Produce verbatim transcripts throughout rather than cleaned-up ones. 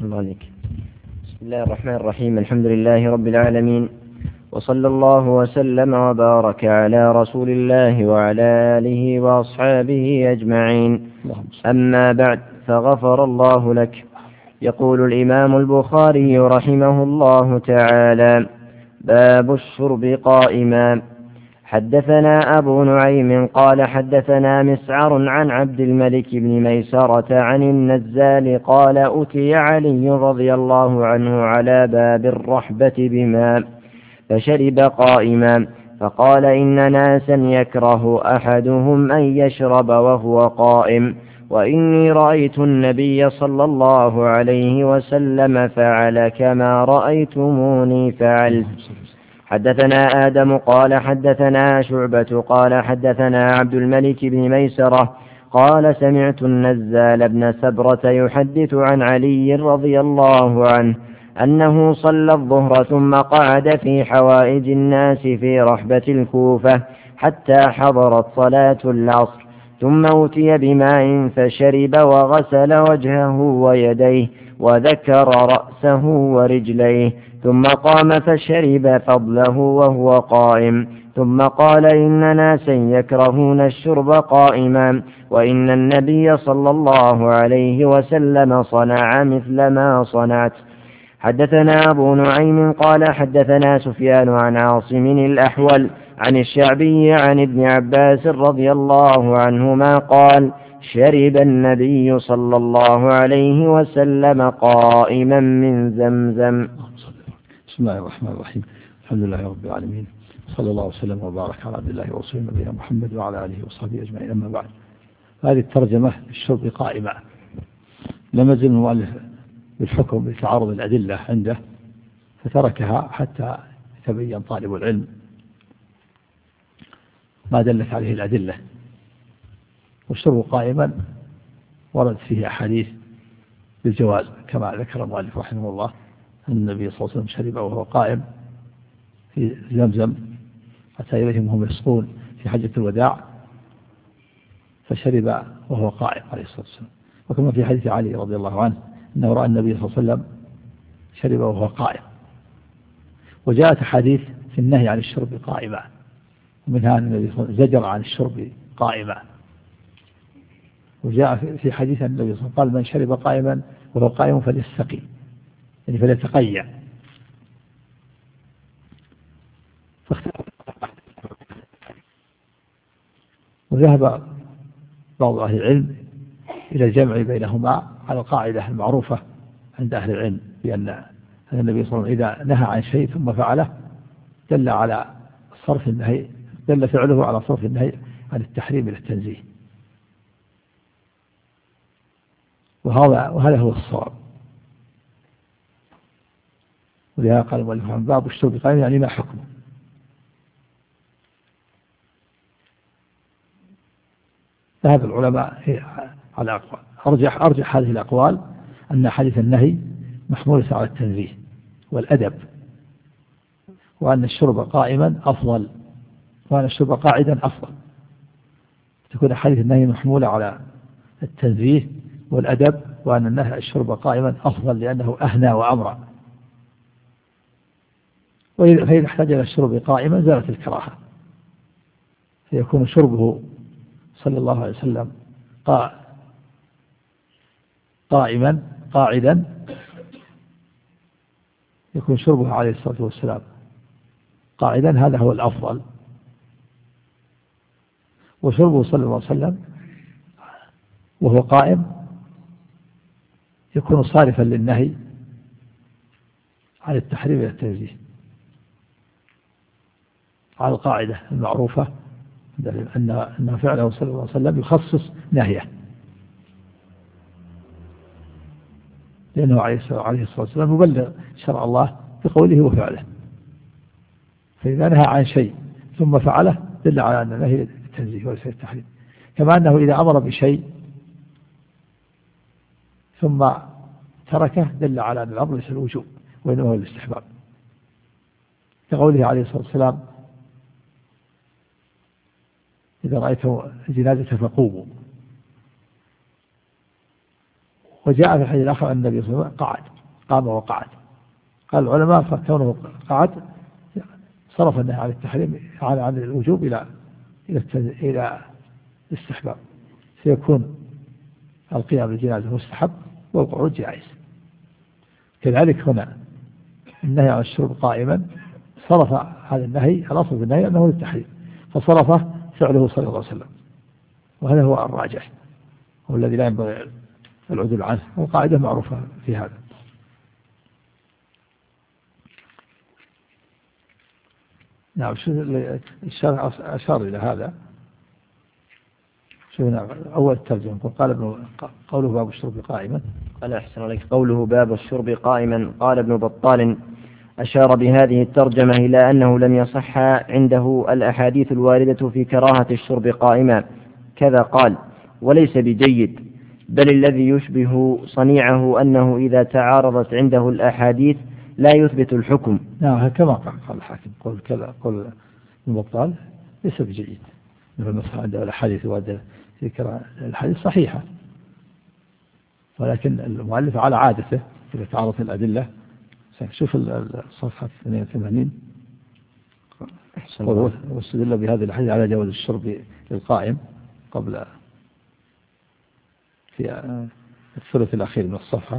الله عليك. بسم الله الرحمن الرحيم. الحمد لله رب العالمين، وصلى الله وسلم وبارك على رسول الله وعلى آله وأصحابه أجمعين. أما بعد، فغفر الله لك. يقول الإمام البخاري رحمه الله تعالى: باب الشرب قائما. حدثنا أبو نعيم قال حدثنا مسعر عن عبد الملك بن ميسرة عن النزال قال: أتي علي رضي الله عنه على باب الرحبة بماء فشرب قائما، فقال: إن ناسا يكره أحدهم أن يشرب وهو قائم، وإني رأيت النبي صلى الله عليه وسلم فعل كما رأيتموني فعلت. حدثنا آدم قال حدثنا شعبة قال حدثنا عبد الملك بن ميسرة قال: سمعت النزال بن سبرة يحدث عن علي رضي الله عنه أنه صلى الظهر ثم قعد في حوائج الناس في رحبة الكوفة حتى حضرت صلاة العصر، ثم أتي بماء فشرب وغسل وجهه ويديه وذكر رأسه ورجليه، ثم قام فشرب فضله وهو قائم، ثم قال: إن ناسا يكرهون الشرب قائما، وإن النبي صلى الله عليه وسلم صنع مثل ما صنعت. حدثنا أبو نعيم قال حدثنا سفيان عن عاصم الأحول عن الشعبي عن ابن عباس رضي الله عنهما قال: شرب النبي صلى الله عليه وسلم قائما من زمزم. بسم الله الرحمن الرحيم. الحمد لله رب العالمين، صلى الله وسلم وبارك على عبد الله ورسوله نبينا محمد وعلى آله وصحبه أجمعين. أما بعد، هذه الترجمة الشرب قائمة. لم يزل المؤلف بالحكم بتعارض الأدلة عنده، فتركها حتى يتبين طالب العلم ما دلت عليه الأدلة. والشرب قائما ورد فيه أحاديث بالجواز، كما ذكر المؤلف رحمه الله أن النبي صلى الله عليه وسلم شرب وهو قائم في زمزم حتى إليهم هم يسقون في حجة الوداع، فشرب وهو قائم عليه الصلاة والسلام. وكما في حديث علي رضي الله عنه أنه رأى النبي صلى الله عليه وسلم شرب وهو قائم. وجاءت أحاديث في النهي عن الشرب قائما، ومنها أن النبي صلى الله عليه وسلم زجر عن الشرب قائما. وجاء في حديث أن النبي صلى الله عليه وسلم قال: من شرب قائما وهو قائم فليستقي، يعني فليتقيع. وذهب بعض أهل العلم إلى الجمع بينهما على القاعدة المعروفة عند أهل العلم بأن النبي صلى الله عليه وسلم إذا نهى عن شيء ثم فعله دل على صرف النهي، دل فعله على صرف النهي عن التحريم إلى التنزيه، وهذا وهذا هو الصواب. ولهذا قال المؤلف عن باب الشرب قائما، يعني ما حكمه. ذهب العلماء على أقوال، أرجح أرجح هذه الأقوال أن حديث النهي محمولة على التنزيه والأدب، وأن الشرب قائما أفضل، وأن الشرب قاعدا أفضل. تكون حديث النهي محمولة على التنزيه والأدب، وأن النهي الشرب قائما أفضل لأنه أهنى وأمرأ. فإذا احتاج إلى الشرب قائما زالت الكراهة، فيكون شربه صلى الله عليه وسلم قائما قاعدا، يكون شربه عليه الصلاة والسلام قاعدا، هذا هو الأفضل. وشربه صلى الله عليه وسلم وهو قائم يكون صارفا للنهي عن التحريم إلى التنزيه، على القاعدة المعروفة أن أن فعله صلى الله عليه وسلم يخصص نهيه، لأنه عليه الصلاة والسلام مبلغ شرع الله بقوله وفعله. فإذا نهى عن شيء ثم فعله دل على أن النهي التنزيه وليس التحريم. كما أنه إذا أمر بشيء ثم تركه دل على أن الأمر ليس الوجوب وإنما هو الاستحباب، كقوله عليه الصلاة والسلام: إذا رأيتم الجنازة فقوموا. وجاء في الحديث الآخر أن النبي صلى الله عليه وسلم قعد قام وقعد. قال العلماء فكونه قعد صرف النهي عن التحريم عن عن الوجوب إلى إلى إلى الاستحباب، سيكون القيام بالجنازة مستحب والقعود جائز. كذلك هنا النهي عن الشرب قائما صرف هذا النهي، الأصل في النهي أنه للتحريم فصرفه فعله صلى الله عليه وسلم، وهذا هو الراجح والذي لا ينبغي العدول عنه، والقاعدة معروفة في هذا. نعم. الشارع أشار إلى هذا. شوفنا أول ترجمة قال ابن قوله باب الشرب قائما. قال أحسن عليك. قوله باب الشرب قائما قال ابن بطال أشار بهذه الترجمة إلى أنه لم يصح عنده الأحاديث الواردة في كراهة الشرب قائما، كذا قال وليس بجيد، بل الذي يشبه صنيعه أنه إذا تعارضت عنده الأحاديث لا يثبت الحكم. نعم كما قال الحاكم قول كذا قول ابن بطال ليس بجيد، المسح عنده الأحاديث الواردة في كراهة الحديث صحيحة، ولكن المؤلف على عادته إذا تعارضت الأدلة. شوف الصفحة اثنين وثمانين واستدل بهذه الحديث على جواز الشرب للقائم قبل في الثلث الأخير من الصفحة.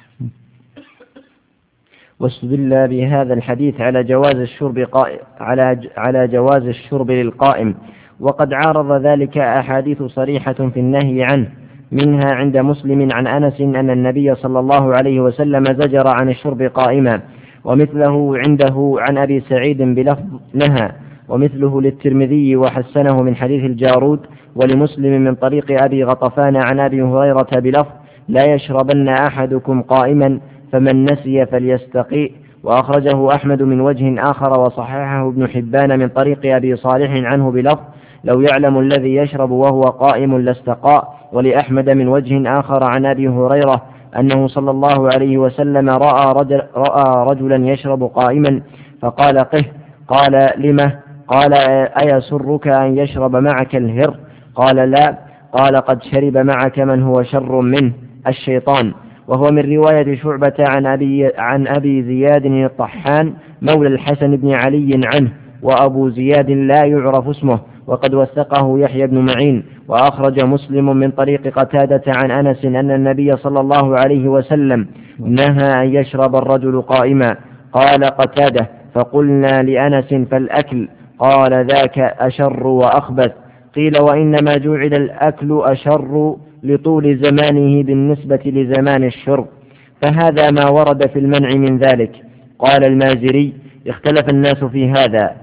واستدل بهذا الحديث على جواز الشرب قائم على على جواز الشرب للقائم، وقد عارض ذلك أحاديث صريحة في النهي عنه، منها عند مسلم عن أنس أن النبي صلى الله عليه وسلم زجر عن الشرب قائما، ومثله عنده عن أبي سعيد بلفظ نهى، ومثله للترمذي وحسنه من حديث الجارود، ولمسلم من طريق أبي غطفان عن أبي هريرة بلفظ لا يشربن أحدكم قائما فمن نسي فليستقي، وأخرجه أحمد من وجه آخر وصححه ابن حبان من طريق أبي صالح عنه بلفظ لو يعلم الذي يشرب وهو قائم لاستقاء، ولأحمد من وجه آخر عن أبي هريرة أنه صلى الله عليه وسلم رأى, رجل رأى رجلا يشرب قائما فقال قه، قال لمه؟ قال أيسرك أن يشرب معك الهر؟ قال لا، قال قد شرب معك من هو شر منه الشيطان. وهو من رواية شعبة عن أبي, عن أبي زياد الطحان مولى الحسن بن علي عنه، وأبو زياد لا يعرف اسمه، وقد وثقه يحيى بن معين. وأخرج مسلم من طريق قتادة عن أنس أن النبي صلى الله عليه وسلم نهى أن يشرب الرجل قائما. قال قتادة فقلنا لأنس فالأكل؟ قال ذاك أشر وأخبث. قيل وإنما جعل الأكل أشر لطول زمانه بالنسبة لزمان الشرب، فهذا ما ورد في المنع من ذلك. قال المازري اختلف الناس في هذا.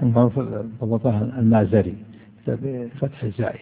المازري بفتح الزاي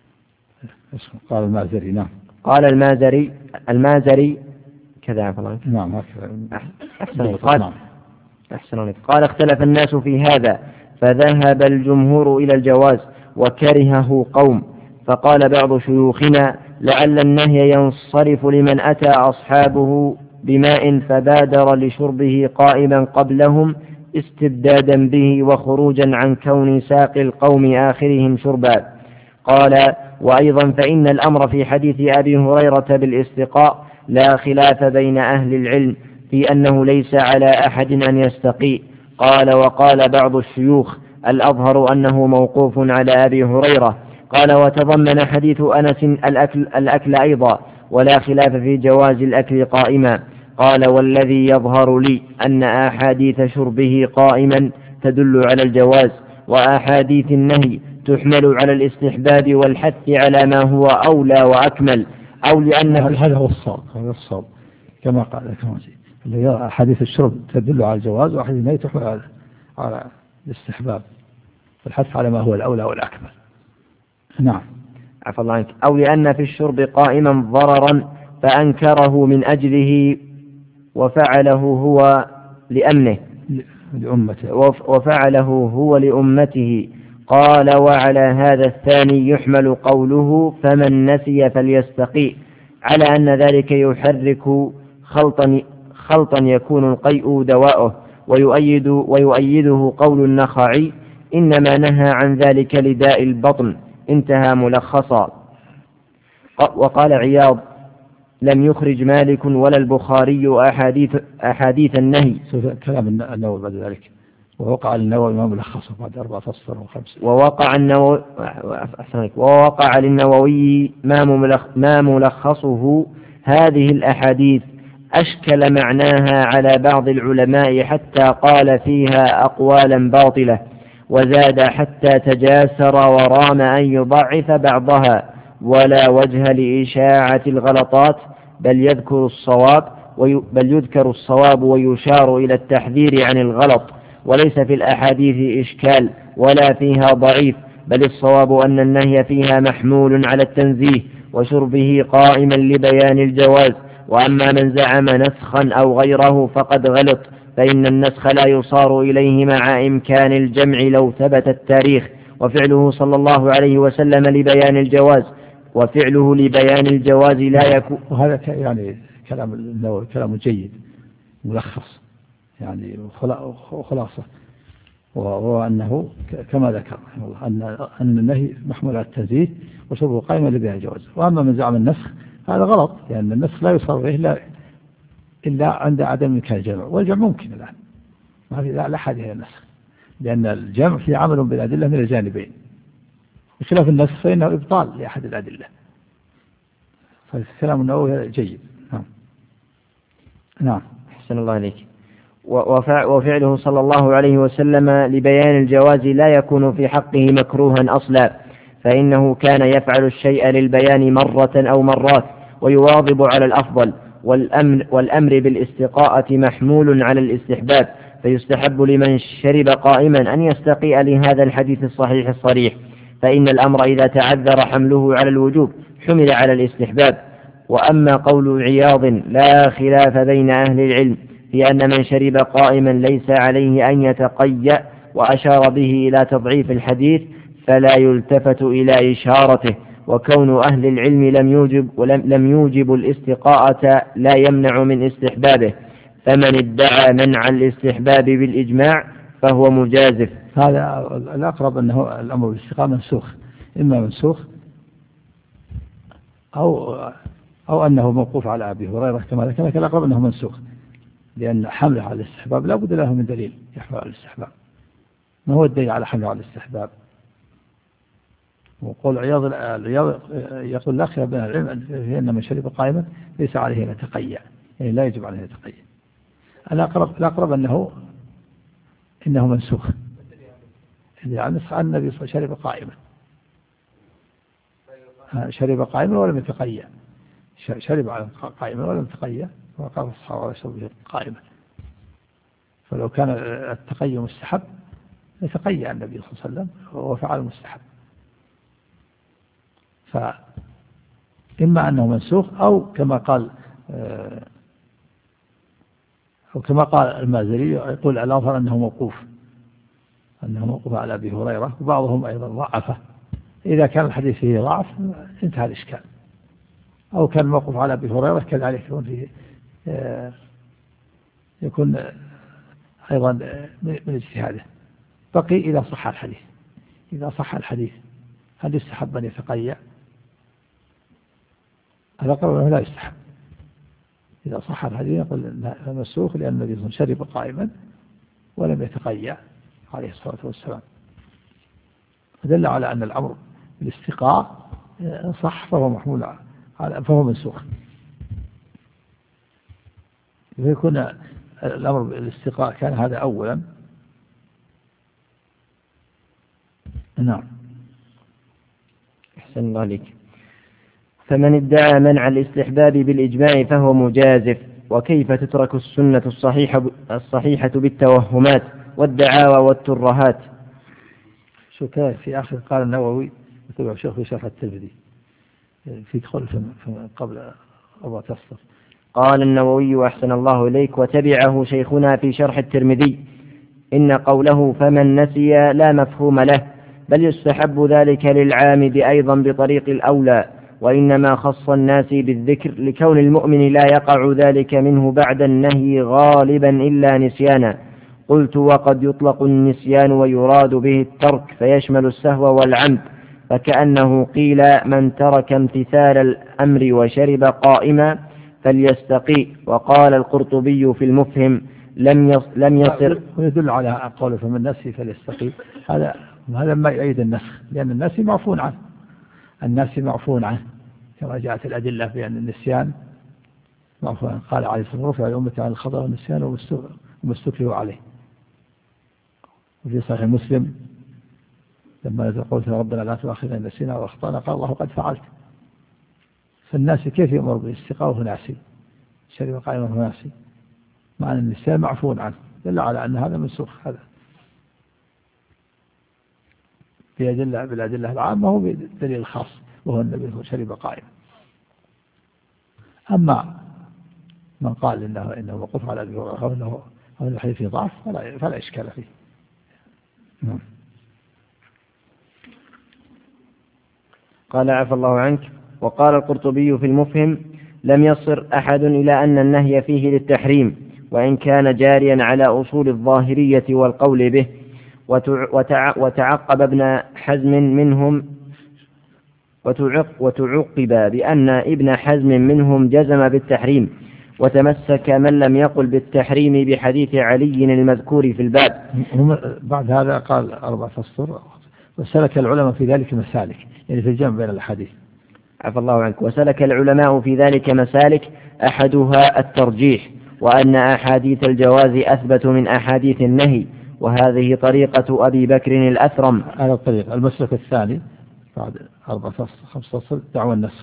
قال المازري. نعم. قال المازري المازري كذا عفوا. نعم أحسن. قال أحسن. قال اختلف الناس في هذا، فذهب الجمهور إلى الجواز وكرهه قوم، فقال بعض شيوخنا لعل النهي ينصرف لمن أتى أصحابه بماء فبادر لشربه قائما قبلهم استبدادا به وخروجا عن كون ساق القوم آخرهم شربا. قال وأيضا فإن الأمر في حديث أبي هريرة بالاستقاء لا خلاف بين أهل العلم في أنه ليس على أحد أن يستقي. قال وقال بعض الشيوخ الأظهر أنه موقوف على أبي هريرة. قال وتضمن حديث أنس الأكل, الأكل أيضا، ولا خلاف في جواز الأكل قائما. قال والذي يظهر لي أن أحاديث شربه قائما تدل على الجواز، وأحاديث النهي تحمل على الاستحباب والحث على ما هو أولى وأكمل، أو لأن هذا هو الصواب. هذا الصواب كما قال كما أحاديث الشرب تدل على الجواز، وأحاديث النهي تحمل على الاستحباب والحث على ما هو الأولى والأكمل. نعم. عفى الله عنك. أو لأن في الشرب قائما ضررا فأنكره من أجله وفعله هو لأمنه لأمته وفعله هو لأمته. قال وعلى هذا الثاني يحمل قوله فمن نسي فليستقي على أن ذلك يحرك خلطا, خلطا يكون القيء دواؤه، ويؤيد ويؤيده قول النخعي إنما نهى عن ذلك لداء البطن. انتهى ملخصا. وقال عياض لم يخرج مالك ولا البخاري أحاديث, أحاديث النهي. كلام النووي بعد ذلك، ووقع النووي ما ملخصه بعد أربعة أسطر وخمسة. ووقع النووي ووقع للنووي ما ملخصه هذه الأحاديث أشكل معناها على بعض العلماء حتى قال فيها أقوالا باطلة، وزاد حتى تجاسر ورام أن يضعف بعضها، ولا وجه لإشاعة الغلطات، بل يذكر الصواب بل يذكر الصواب ويشار إلى التحذير عن الغلط، وليس في الأحاديث إشكال ولا فيها ضعيف، بل الصواب أن النهي فيها محمول على التنزيه وشربه قائما لبيان الجواز. وأما من زعم نسخا أو غيره فقد غلط، فإن النسخ لا يصار إليه مع إمكان الجمع لو ثبت التاريخ، وفعله صلى الله عليه وسلم لبيان الجواز وفعله لبيان الجواز لا يكون. وهذا يعني كلام النووي كلام جيد ملخص يعني وخلاصة، وهو أنه كما ذكر أن أن النهي محمول على التنزيه وشربه قائما لبيان الجواز. وأما من زعم النسخ هذا غلط، لأن يعني النسخ لا يصار إليه إلا إلا عند عدم إمكان الجمع، والجمع ممكن الآن ما في لا حاجة إلى النسخ، لأن الجمع في عمل بالأدلة من الجانبين، بخلاف النسخ فإنه إبطال لأحد الأدلة. فالكلام النووي جيد. نعم نعم أحسن الله عليك. وفعله صلى الله عليه وسلم لبيان الجواز لا يكون في حقه مكروها أصلا، فإنه كان يفعل الشيء للبيان مرة أو مرات ويواظب على الأفضل، والأمر, والأمر بالاستقاءة محمول على الاستحباب، فيستحب لمن شرب قائما أن يستقيء لهذا الحديث الصحيح الصريح، فإن الأمر إذا تعذر حمله على الوجوب حمل على الاستحباب. وأما قول عياض لا خلاف بين أهل العلم في أن من شرب قائما ليس عليه أن يتقيأ، وأشار به إلى تضعيف الحديث، فلا يلتفت إلى إشارته، وكون أهل العلم لم يوجب, ولم لم يوجب الاستقاءة لا يمنع من استحبابه، فمن ادعى منع الاستحباب بالإجماع فهو مجازف. هذا الأقرب أنه الأمر بالاستقاء منسوخ، إما منسوخ أو أو أنه موقوف على أبي هريرة كما ذكر، لكن الأقرب أنه منسوخ، لأن حمله على الاستحباب لا بد له من دليل يحمل على الاستحباب. ما هو الدليل على حمله على الاستحباب؟ وقول عياض العياض يقول لا خلاف بين العلم في أن من شرب قائما ليس عليه أن يتقيأ، يعني لا يجب عليه أن يتقيأ. الأقرب الأقرب أنه إنه منسوخ، يعني نسخ عن النبي صلى الله عليه وسلم شرب قائما شرب قائما ولم يتقيأ، شرب قائما ولم يتقيأ، وقال الصحابة يشرب قائما. فلو كان التقيأ مستحب يتقيأ النبي صلى الله عليه وسلم وفعل مستحب. فإما أنه منسوخ أو كما قال أو كما قال المازري يقول الأظهر أنه موقوف أنه موقوف على أبي هريرة، وبعضهم أيضا ضعفه. إذا كان الحديث فيه ضعف انتهى الإشكال، أو كان موقوف على أبي هريرة كذلك يكون فيه يكون أيضا من اجتهاده. بقي إذا صح الحديث إذا صح الحديث هل يستحب أن يتقيأ؟ هذا قرر أنه لا يستحب. إذا صح الحديث يقول مسوخ لأن النبي صلى الله عليه وسلم شرب قائما ولم يتقيأ عليه الصلاة والسلام، فدل على أن الأمر بالاستقاء صح فهو محمول على فهو منسوخ. فيكون الأمر بالاستقاء كان هذا أولا. نعم أحسن الله عليك. فمن ادعى منع الاستحباب بالإجماع فهو مجازف. وكيف تترك السنة الصحيحة الصحيحة بالتوهمات والدعاوى والترهات؟ شو كان في آخر قال النووي وتبع شيخ في شرح الترمذي في دخول قبل أربعة أسطر. قال النووي أحسن الله إليك وتبعه شيخنا في شرح الترمذي: إن قوله فمن نسي لا مفهوم له، بل يستحب ذلك للعامد أيضا بطريق الأولى، وإنما خص الناس بالذكر لكون المؤمن لا يقع ذلك منه بعد النهي غالبا إلا نسيانا. قلت وقد يطلق النسيان ويراد به الترك فيشمل السهو والعمد، فكأنه قيل من ترك امتثال الأمر وشرب قائما فليستقي. وقال القرطبي في المفهم لم يص لم يصر. ويدل على قوله فمن نسي فليستقي، هذا هذا ما يؤيد النسخ، لأن الناس معفون عنه، الناس معفون عنه كما جاءت الأدلة بأن النسيان معفون عنه. قال عليه الصلاة والسلام: رفع الأمة عن الخطأ والنسيان وما استكرهوا عليه. وفي صحيح مسلم لما نزل قلت ربنا لا تؤاخذنا إن نسينا وأخطأنا قال الله قد فعلت. فالناس كيف يأمر بالاستقاء وهو ناسي، شرب قائما وهو ناسي، مع أن النسيان معفون عنه، دل على أن هذا منسوخ. هذا بأدلة بالأدلة العامة هو بالدليل الخاص وهو النبي شرب قائما. أما من قال إنه إنه موقوف على أبي هريرة أو إنه أو إنه حديث فيه ضعف فلا فلا إشكال فيه. نعم. قال عفى الله عنك. وقال القرطبي في المفهم لم يصر أحد إلى أن النهي فيه للتحريم، وإن كان جاريا على أصول الظاهرية والقول به. وتعقب ابن حزم منهم وتعقب بأن ابن حزم منهم جزم بالتحريم، وتمسك من لم يقل بالتحريم بحديث علي المذكور في الباب. بعد هذا قال أربعة أسطر، وسلك العلماء في ذلك مسالك، يعني في الجمع بين الأحاديث. عفى الله عنك. وسلك العلماء في ذلك مسالك، أحدها الترجيح، وأن أحاديث الجواز أثبت من أحاديث النهي، وهذه طريقة أبي بكر الأثرم. هذا الطريق. المسلك الثاني بعد أربعة خمسة أسطر دعوى النسخ.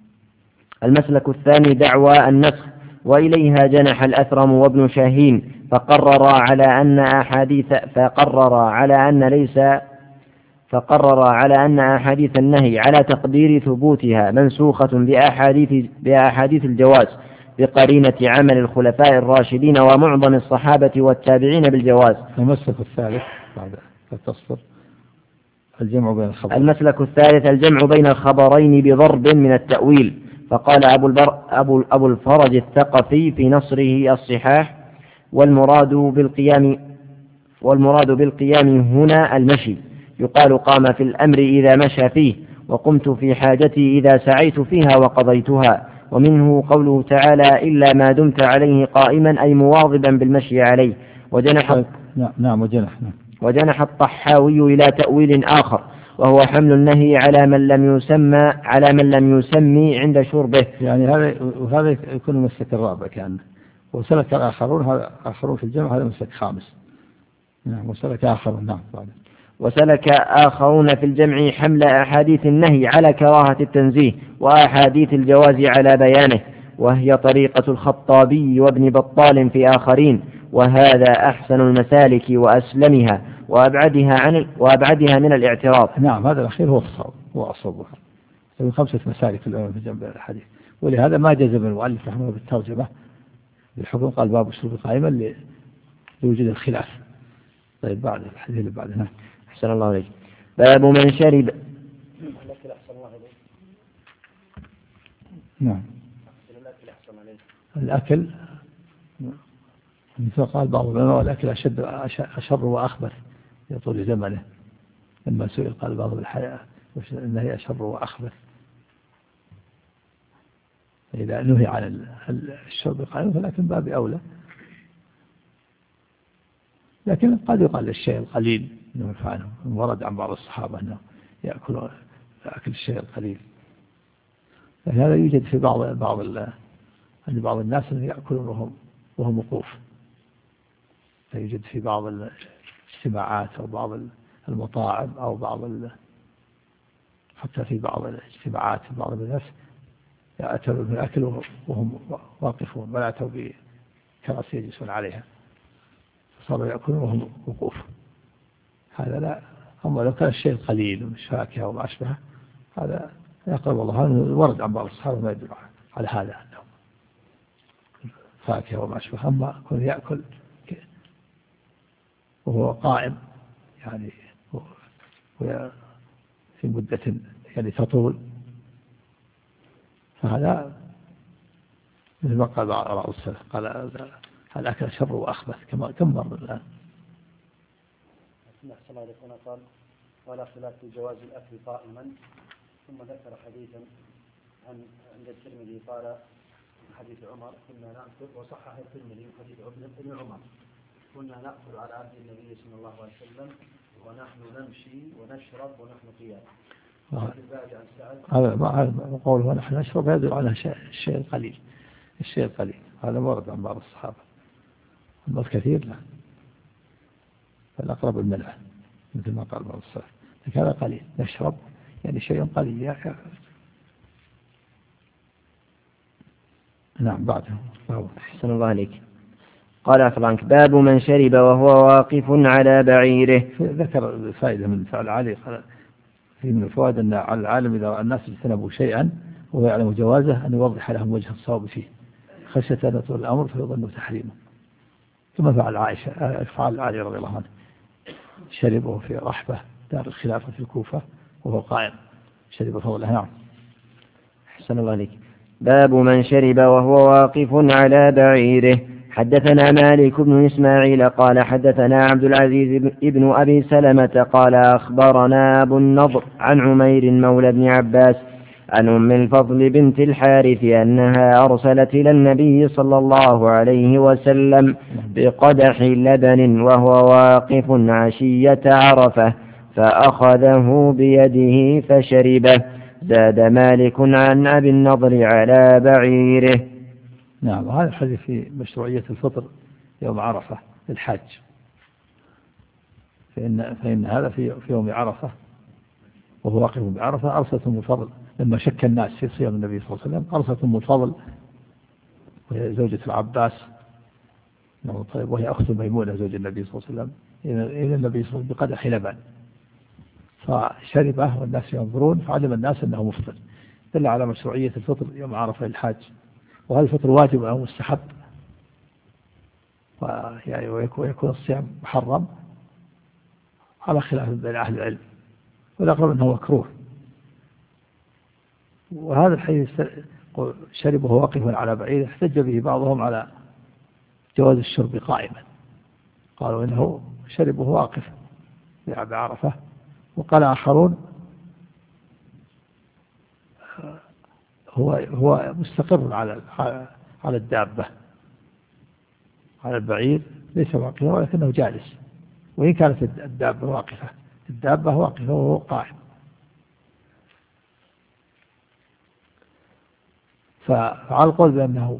المسلك الثاني دعوى النسخ، وإليها جنح الأثرم وابن شاهين، فقرر على أن أحاديث فقرر على أن ليس فقرر على أن أحاديث النهي على تقدير ثبوتها منسوخة بأحاديث بأحاديث الجواز بقرينة عمل الخلفاء الراشدين ومعظم الصحابة والتابعين بالجواز. المسلك الثالث بعد التصفر الجمع بين الخبرين. المسلك الثالث الجمع بين الخبرين بضرب من التأويل. فقال أبو, البر أبو, أبو الفرج الثقفي في نصره الصحاح: والمراد بالقيام والمراد بالقيام هنا المشي، يقال قام في الأمر إذا مشى فيه، وقمت في حاجتي إذا سعيت فيها وقضيتها. ومنه قوله تعالى: إلا ما دمت عليه قائما، أي مواظبا بالمشي عليه. وجنح نعم وجنح وجنح الطحاوي إلى تأويل آخر، وهو حمل النهي على من لم يسمى على من لم يسمي عند شربه. يعني هذا وهذا يكون المسلك الرابع كأنه. وسلك الآخرون هذا آخرون في الجمع، هذا مسلك خامس. نعم. وسلك آخرون. نعم. وسلك آخرون في الجمع حمل أحاديث النهي على كراهة التنزيه، وأحاديث الجواز على بيانه، وهي طريقة الخطابي وابن بطال في آخرين، وهذا أحسن المسالك وأسلمها وأبعدها عن وأبعدها من الاعتراض. نعم. هذا الأخير هو الصواب هو أصوبها. من خمسة مسالك الأمام في جنب الحديث، ولهذا ما جزم المؤلف رحمه الله بالترجمة بالحكم، قال باب الشرب قائما لوجود الخلاف. طيب بعد الحديث اللي بعدنا. أحسن الله عليك. باب من شرب. نعم. الأكل مثل قال بعض العلماء: الأكل أشد أشر وأخبث يطول زمنه. لما سئل قال بعض الحياة إنه هي أشر وأخبث. إذا نهي عن الشرب قائما فلكن باب أولى، لكن قد يقال للشيء القليل انه يفعله. ورد عن بعض الصحابة انه يأكل أكل الشيء القليل، لكن هذا يوجد في بعض بعض عند بعض الناس انه يأكلون وهم وهم وقوف. يوجد في بعض الاجتماعات أو بعض المطاعم أو بعض حتى في بعض الاجتماعات بعض الناس يأكلون من الأكل وهم واقفون، ولا يأتوا بكراسي يجلسون عليها، صاروا يأكلون وهم وقوف. هذا لا. أما لو كان الشيء قليل ومش فاكهة وما أشبهه هذا يقرب الله. ورد عن بعض الصحابة ما يدل على هذا أنه فاكهة وما أشبهه. أما كون يأكل وهو قائم يعني في مدة يعني تطول، فهذا مثل ما قال بعض السلف، قال الأكل شر وأخبث كما كم مر الآن. قال ولا خلاف في جواز الأكل قائما، ثم ذكر حديثا عن عند الترمذي قال حديث عمر كنا نأكل وصحح الترمذي من حديث ابن عمر كنا نأكل على عهد النبي صلى الله عليه وسلم ونحن نمشي ونشرب ونحن قيام. هذا قوله ونحن نشرب يدل على الشيء القليل الشيء القليل هذا ورد عن بعض الصحابة. أما الكثير لا، فالأقرب الملح مثل ما قال بعض الصحابة، لكن هذا قليل نشرب يعني شيء قليل يا أخي. نعم بعده. أحسن الله عليك. قال فرانك باب من شرب وهو واقف على بعيره. ذكر فائدة من فعل علي قال في من الفوائد أن على العالم إذا الناس اجتنبوا شيئا وهو يعلم جوازه أن يوضح لهم وجه الصواب فيه خشية أن يطول الأمر فيظن تحريمه، ثم فعل عائشة فعل علي رضي الله عنه شربه في رحبة دار الخلافة في الكوفة وهو قائم شرب فضله. نعم. أحسن الله عليك. باب من شرب وهو واقف على بعيره. حدثنا مالك بن إسماعيل قال حدثنا عبد العزيز بن أبي سلمة قال أخبرنا أبو النضر عن عمير مولى بن عباس عن أم الفضل بنت الحارث أنها أرسلت إلى النبي صلى الله عليه وسلم بقدح لبن وهو واقف عشية عرفة فأخذه بيده فشربه. زاد مالك عن أبي النضر على بعيره. نعم. هذا الحديث في مشروعية الفطر يوم عرفة للحاج، فإن, فإن هذا في, في يوم عرفة وهو واقف بعرفة. أرسلت أم الفضل لما شك الناس في صيام النبي صلى الله عليه وسلم، أرسلت أم الفضل وهي زوجة العباس طيب وهي أخت ميمونة زوج النبي صلى الله عليه وسلم إلى النبي صلى الله عليه وسلم بقدح لبن فشربه والناس ينظرون فعلم الناس أنه مفطر. دل على مشروعية الفطر يوم عرفة للحاج. وهل الفطر واجب أو مستحب؟ يعني ويكون الصيام محرم على خلاف بين أهل العلم، والأقرب أنه مكروه. وهذا الحديث شربه واقفا على بعير احتج به بعضهم على جواز الشرب قائما، قالوا إنه شربه واقفا بعرفة. وقال آخرون هو هو مستقر على على الدابة على البعير ليس واقفا ولكنه جالس، وإن كانت الدابة واقفة الدابة واقفة وهو قائم. فعلى القول بأنه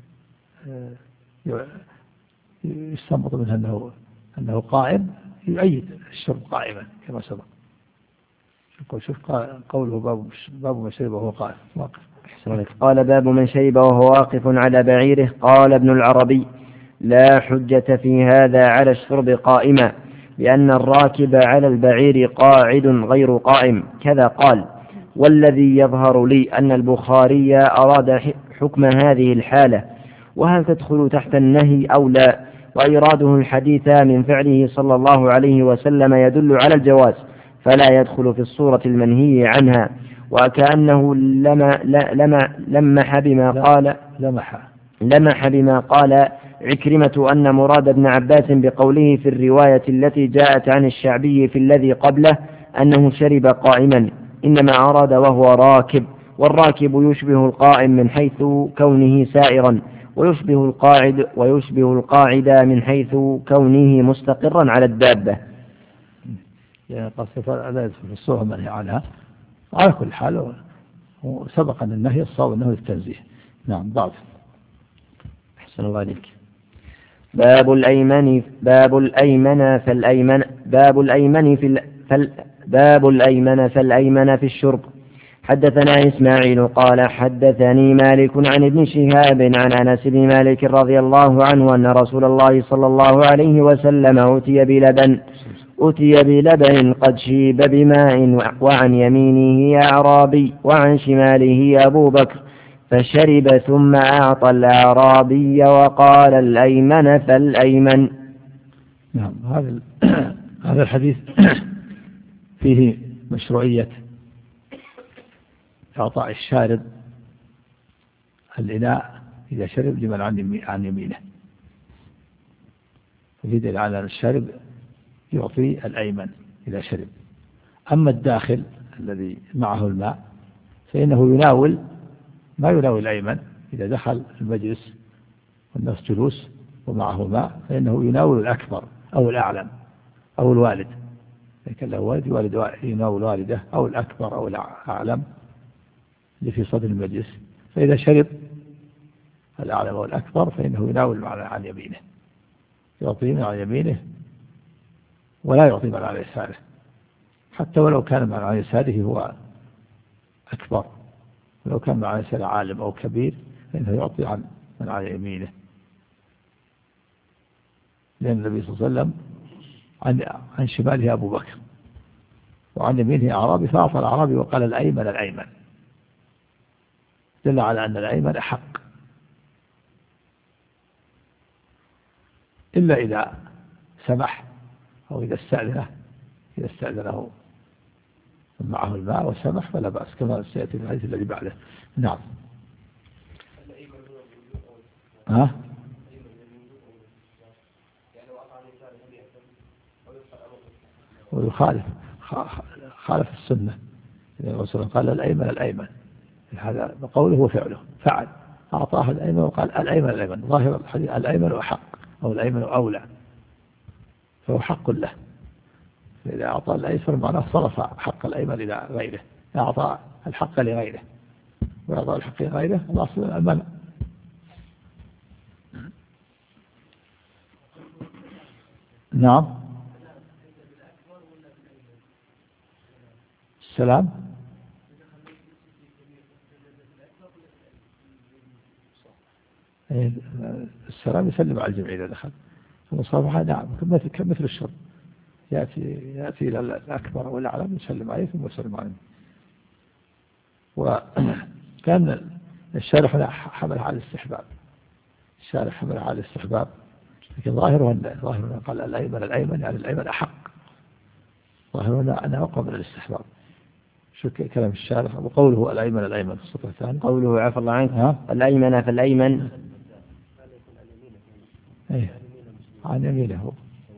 يستنبط منه أنه أنه قائم يؤيد الشرب قائما كما سبق. شوف قوله باب باب من شرب وهو قائم واقف. قال باب من شرب وهو واقف على بعيره. قال ابن العربي لا حجة في هذا على الشرب قائما، لأن الراكب على البعير قاعد غير قائم. كذا قال. والذي يظهر لي أن البخاري أراد حكم هذه الحالة، وهل تدخل تحت النهي أو لا، وإراده الحديث من فعله صلى الله عليه وسلم يدل على الجواز فلا يدخل في الصورة المنهي عنها. وكأنه لما لما لمح بما قال لمح لمح بما قال عكرمة أن مراد ابن عباس بقوله في الرواية التي جاءت عن الشعبي في الذي قبله أنه شرب قائما، إنما أراد وهو راكب، والراكب يشبه القائم من حيث كونه سائرا، ويشبه القاعد ويشبه القاعد من حيث كونه مستقرا على الدابة. يعني قصف لا يدخل في الصورة المنهي عنها على كل حال، وسبق أن النهي الصواب أنه التنزيه. نعم. بعد. أحسن الله عليك. باب الأيمن باب الأيمن فالأيمن باب الأيمن في فال باب الأيمن فالأيمن في الشرب. حدثنا إسماعيل قال حدثني مالك عن ابن شهاب عن أنس بن مالك رضي الله عنه أن رسول الله صلى الله عليه وسلم أتي بلبن أتي بلبن قد شيب بماء، وعن يمينه أعرابي وعن شماله أبو بكر، فشرب ثم أعطى الأعرابي وقال الأيمن فالأيمن. نعم. هذا هذا الحديث فيه مشروعية إعطاء الشارب الإناء إذا شرب لمن عن يمينه، ففي دليل على أن الشارب يعطي الأيمن إذا شرب. أما الداخل الذي معه الماء فإنه يناول ما يناول الأيمن إذا دخل المجلس والناس جلوس ومعه ماء فإنه يناول الأكبر أو الأعلم أو الوالد، إذا كان له والد يوالد يناول والده أو الأكبر أو الأعلم اللي في صدر المجلس. فإذا شرب الأعلم أو الأكبر فإنه يناول عن يمينه، يعطيه من عن يمينه ولا يعطي من على يساره، حتى ولو كان من على يساره هو أكبر، ولو كان من على يساره عالم أو كبير فإنه يعطي عن من على يمينه، لأن النبي صلى الله عليه وسلم عن عن شماله أبو بكر وعن يمينه أعرابي، فأعطى الأعرابي وقال الأيمن الأيمن، دل على أن الأيمن أحق، إلا إذا سمح أو إذا استأذنه إذا استأذنه معه الماء وسمح فلا بأس، كما سيأتي في الحديث الذي بعده. نعم. ها؟ ويخالف خالف السنة، الرسول قال الأيمن الأيمن، هذا بقوله وفعله، فعل أعطاه الأيمن وقال الأيمن الأيمن، ظاهر الحديث الأيمن أحق أو الأيمن أولى، فهو حق له. فإذا أعطى الأيسر معناه صرف حق الأيمن إلى غيره، أعطى الحق لغيره، ويعطى الحق لغيره الأصل المنع. نعم. السلام. السلام يسلم على الجميع إذا دخل. المصافحة نعم مثل مثل الشرب، يأتي يأتي إلى الأكبر والأعلم يسلم عليه ثم يسلم عليه. وكان الشارح حمل على الاستحباب، الشارح حمل على الاستحباب، لكن ظاهره ظاهره قال الأيمن الأيمن يعني الأيمن أحق، ظاهره أنه أقوى من الاستحباب. شو كلام الشارح؟ وقوله الأيمن الأيمن في السطر الثاني، قوله عفى الله عنك الأيمن فالأيمن ايه عن يمينه.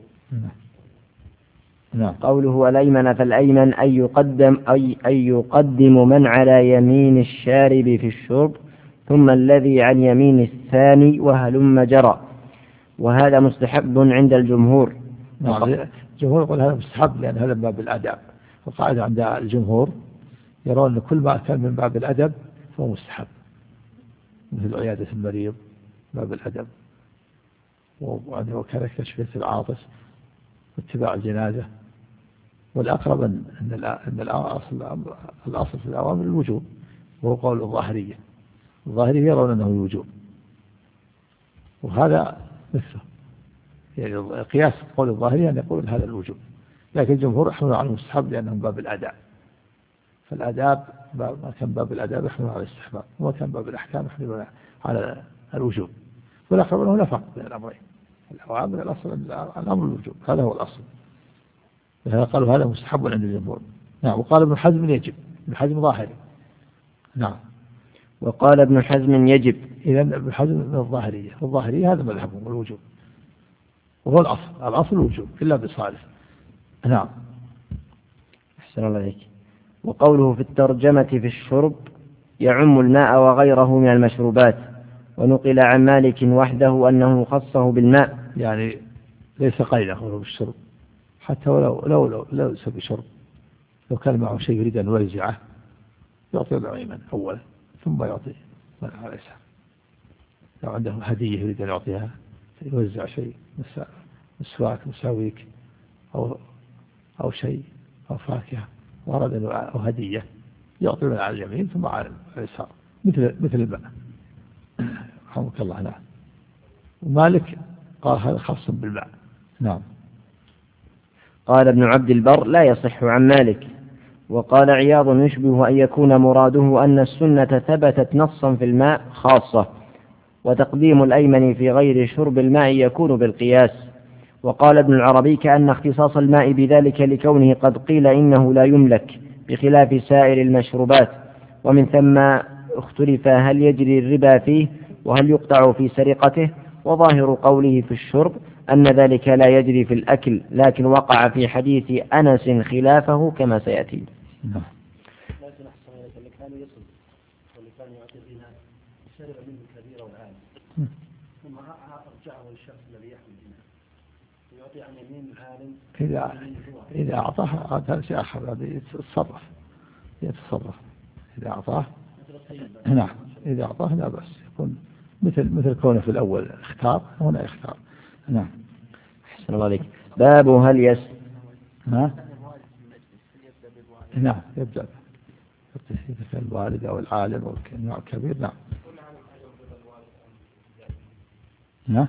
نعم. قوله الأيمن فالأيمن أي يقدم أي أي يقدم من على يمين الشارب في الشرب ثم الذي عن يمين الثاني وهلم جرى، وهذا مستحب عند الجمهور. نعم. الجمهور يقول هذا مستحب لأن هذا من باب الأدب، وقاعدة عند الجمهور يرون أن كل ما كان من باب الأدب فهو مستحب، مثل عيادة المريض باب الأدب، وكذلك تشفية العاطس واتباع الجنازة. والأقرب أن الأصل الأصل في الأوامر الوجوب، وهو قول الظاهرية، الظاهرية يرون أنه الوجوب، وهذا مثله، يعني قياس قول الظاهرية أن يقول هذا الوجوب، لكن الجمهور يحملون على المستحب لأنهم باب الآداب، فالآداب ما كان باب الآداب يحملون على الاستحباب، وما كان باب الأحكام يحملون على الوجوب. والأقرب أنه لا فرق بين الأمرين، الأوامر الأصل الأمر الوجوب، هذا هو الأصل، لهذا قالوا هذا مستحب عند الجمهور. نعم. وقال ابن حزم يجب، ابن حزم ظاهري. نعم. وقال ابن حزم يجب، إذا ابن حزم من الظاهرية، والظاهرية هذا مذهبهم الوجوب، وهو الأصل، الأصل الوجوب إلا بصالح. نعم. أحسن الله عليك. وقوله في الترجمة في الشرب يعم الماء وغيره من المشروبات، ونقل عن مالك وحده أنه خصه بالماء، يعني ليس قيده بالشرب، حتى ولو لو لو لو ليس بشرب، لو كان معه شيء يريد أن يوزعه يعطي الأيمن أولا ثم يعطي من على اليسار، لو عنده هدية يريد أن يعطيها يوزع شيء مسواك مساويك أو أو شيء أو فاكهة وأراد أو هدية يعطي من على اليمين ثم على اليسار، مثل مثل الماء. رحمك الله. نعم. ومالك قال هذا خاص بالماء. نعم. قال ابن عبد البر لا يصح عن مالك. وقال عياض يشبه أن يكون مراده أن السنة ثبتت نصا في الماء خاصة، وتقديم الأيمن في غير شرب الماء يكون بالقياس. وقال ابن العربي كأن اختصاص الماء بذلك لكونه قد قيل إنه لا يملك بخلاف سائر المشروبات، ومن ثم اختلف هل يجري الربا فيه وهل يقطع في سرقته، وظاهر قوله في الشرب أن ذلك لا يجري في الأكل، لكن وقع في حديث أنس خلافه كما سيأتي. لكن أحسن إليك اللي كانوا يصل واللي كانوا يعطي دينار شرب منه كبيرة والعالم ثم أرجعه للشخص الذي يحمل منه يعطي عن يمين العالم إذا إذا أعطاه هذا شيء آخر، هذا يتصرف يتصرف إذا أعطاه. نعم إذا أعطاه لا بأس، يكون مثل مثل كونه في الأول اختار هنا يختار. نعم. أحسن الله عليك. باب هل يس ها؟ نعم يبدأ في الوالد أو العالم أو الكبير. نعم. نعم.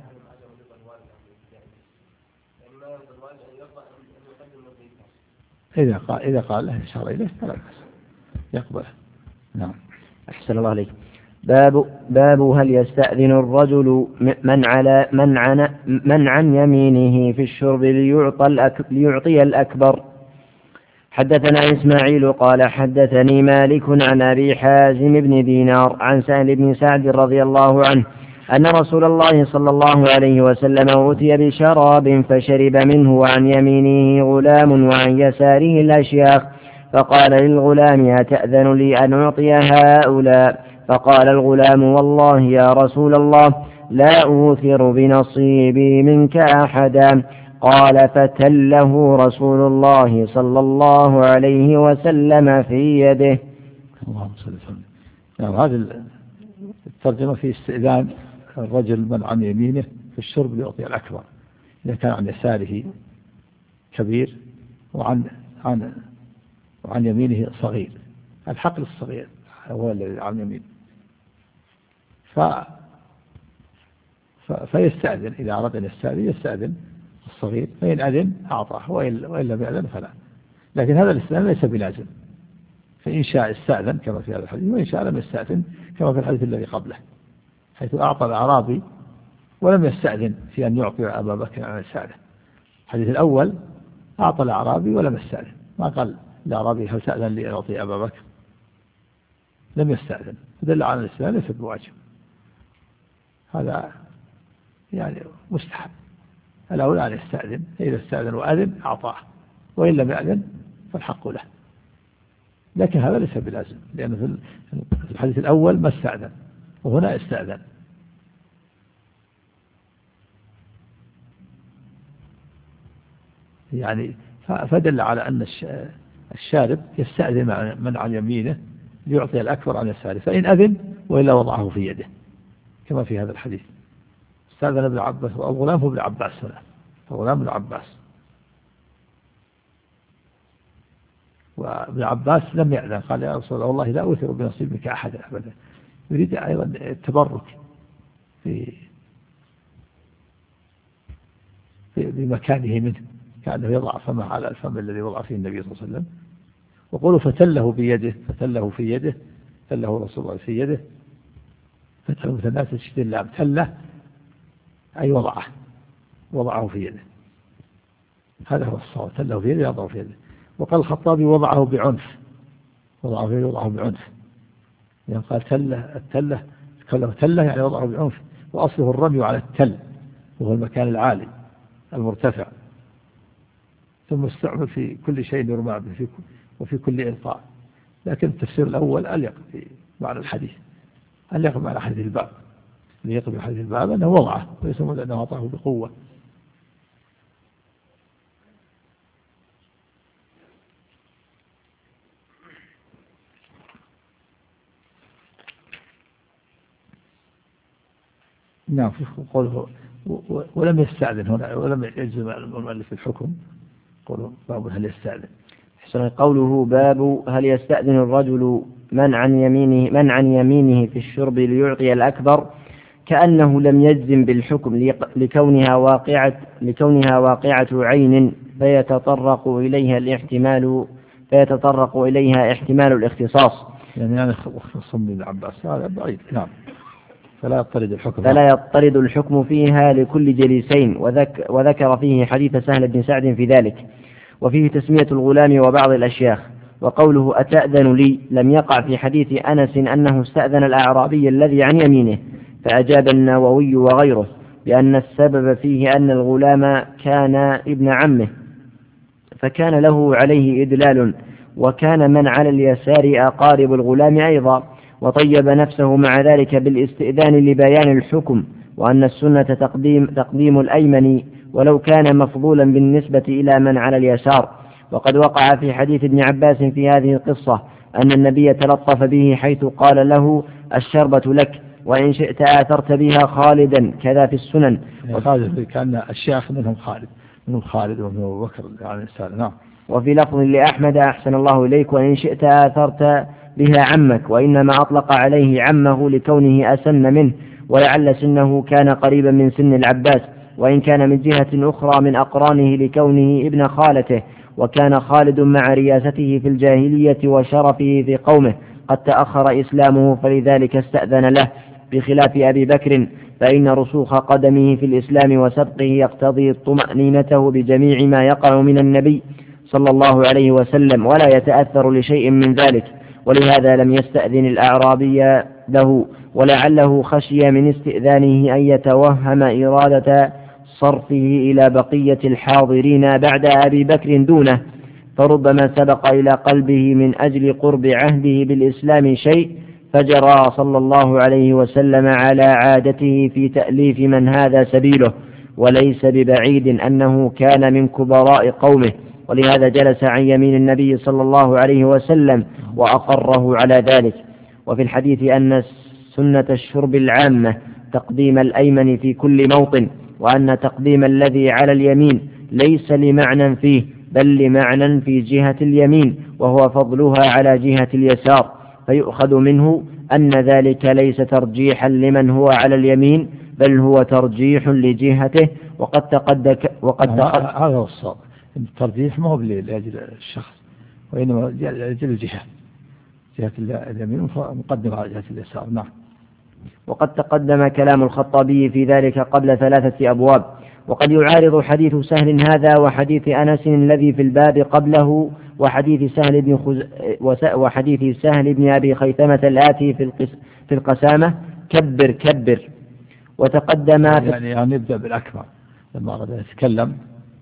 إذا قال إذا قال له إشارة إليه فلا بأس يقبله. نعم. أحسن الله عليك. باب باب هل يستأذن الرجل من على من عن من عن يمينه في الشرب ليعطى الأك ليعطي الأكبر. حدثنا إسماعيل قال حدثني مالك عن أبي حازم بن دينار عن سهل بن سعد رضي الله عنه أن رسول الله صلى الله عليه وسلم أوتي بشراب فشرب منه وعن يمينه غلام وعن يساره الأشياخ، فقال للغلام أتأذن لي أن أعطي هؤلاء؟ فقال الغلام والله يا رسول الله لا أوثر بنصيبي منك أحدا. قال فتله رسول الله صلى الله عليه وسلم في يده. اللهم صل وسلم. يعني هذه الترجمة في استئذان الرجل من عن يمينه في الشرب ليعطي الأكبر إذا كان عن يساره كبير وعن عن وعن يمينه صغير. الحقل الصغير هو الذي عن يمينه ف... ف... فيستأذن إذا أراد أن يستأذن يستأذن الصغير، فإن أذن أعطاه وإن لم يأذن فلا. لكن هذا الاستئذان ليس بلازم، فإن شاء استأذن كما في هذا الحديث وإن شاء لم يستأذن كما في الحديث الذي قبله حيث أعطى الأعرابي ولم يستأذن في أن يعطي أبا بكر عن يساره. الحديث الأول أعطى الأعرابي ولم يستأذن، ما قال الأعرابي هل تأذن لي أن أعطي أبا بكر، لم يستأذن، دل على الاستئذان ليس بواجب، هذا يعني مستحب. الأولى أن يستأذن، إذا استأذن وأذن أعطاه وإن لم يأذن فالحق له. لكن هذا ليس بلازم، لأن في الحديث الأول ما استأذن وهنا استأذن. يعني فدل على أن الشارب يستأذن من عن يمينه ليعطي الأكبر عن يساره، فإن أذن وإلا وضعه في يده كما في هذا الحديث. استأذن ابن عباس، والغلام هو ابن عباس هنا، الغلام ابن عباس، وابن عباس لم يأذن، قال يا رسول الله والله لا أوثر بنصيبك أحد أبدا. يريد أيضا التبرك في بمكانه منه، كأنه يضع فمه على الفم الذي وضع فيه النبي صلى الله عليه وسلم. وقولوا فتله بيده، فتله في يده، تله رسول الله في يده، فتله مثنات تشد اللام، تله أي وضعه وضعه في يده، هذا هو الصواب، تله في يده يضعه في يده. وقال الخطابي وضعه بعنف، وضعه في يده وضعه بعنف، يعني قال تله، التله كله تله يعني وضعه بعنف، وأصله الرمي على التل وهو المكان العالي المرتفع، ثم استعمل في كل شيء يرمى به وفي كل إلقاء. لكن التفسير الأول أليق بمعنى الحديث، أليق بمعنى حديث الباب، أليق بحديث الباب أنه وضعه ويسمى أنه أعطاه بقوة. نعم في قوله ولم يستأذن هنا، ولم يجزم المؤلف الحكم، قوله باب هل يستأذن. حسن. قوله باب هل يستأذن الرجل من عن يمينه من عن يمينه في الشرب ليعطي الأكبر، كأنه لم يجزم بالحكم لكونها واقعة لكونها واقعة عين فيتطرق إليها الاحتمال فيتطرق إليها احتمال الاختصاص. يعني أنا خصم ابن عباس هذا بعيد. نعم. فلا يضطرد الحكم فلا يضطرد الحكم فيها لكل جليسين. وذك وذكر فيه حديث سهل بن سعد في ذلك، وفيه تسمية الغلام وبعض الأشياخ. وقوله أتأذن لي لم يقع في حديث أنس أنه استأذن الأعرابي الذي عن يمينه، فأجاب النووي وغيره بأن السبب فيه أن الغلام كان ابن عمه فكان له عليه إدلال، وكان من على اليسار أقارب الغلام أيضا، وطيب نفسه مع ذلك بالاستئذان لبيان الحكم، وأن السنة تقديم, تقديم الأيمن ولو كان مفضولا بالنسبة إلى من على اليسار. وقد وقع في حديث ابن عباس في هذه القصة أن النبي تلطف به حيث قال له الشربة لك وإن شئت آثرت بها خالدا، كذا في السنن. خالد كان الشيخ منهم خالد منهم خالد ومن أبو بكر عليه السلام. نعم. وفي لفظ لأحمد أحسن الله إليك وإن شئت آثرت بها عمك، وإنما أطلق عليه عمه لكونه أسن منه، ولعل سنه كان قريبا من سن العباس، وإن كان من جهة أخرى من أقرانه لكونه ابن خالته. وكان خالد مع رياسته في الجاهلية وشرفه في قومه قد تأخر إسلامه، فلذلك استأذن له، بخلاف أبي بكر فإن رسوخ قدمه في الإسلام وسبقه يقتضي طمأنينته بجميع ما يقع من النبي صلى الله عليه وسلم، ولا يتأثر لشيء من ذلك، ولهذا لم يستأذن الأعرابي له، ولعله خشي من استئذانه أن يتوهم إرادة صرفه إلى بقية الحاضرين بعد أبي بكر دونه، فربما سبق إلى قلبه من أجل قرب عهده بالإسلام شيء، فجرى صلى الله عليه وسلم على عادته في تأليف من هذا سبيله، وليس ببعيد أنه كان من كبراء قومه، ولهذا جلس عن يمين النبي صلى الله عليه وسلم وأقره على ذلك. وفي الحديث أن سنة الشرب العامة تقديم الأيمن في كل موطن، وأن تقديم الذي على اليمين ليس لمعنى فيه بل لمعنى في جهة اليمين، وهو فضلها على جهة اليسار، فيؤخذ منه أن ذلك ليس ترجيحا لمن هو على اليمين بل هو ترجيح لجهته. وقد تقدم وقد تقدم هذا هو الصواب، الترجيح ما هو لأجل الشخص وإنما لأجل الجهة، جهة اليمين مقدمة على جهة اليسار. نعم. وقد تقدم كلام الخطابي في ذلك قبل ثلاثة أبواب. وقد يعارض حديث سهل هذا وحديث أنس الذي في الباب قبله وحديث سهل بن خز... وحديث سهل بن أبي خيثمة الآتي في القس... في القسامة كبر كبر. وتقدم يعني, يعني نبدأ بالأكبر، لما أراد يتكلم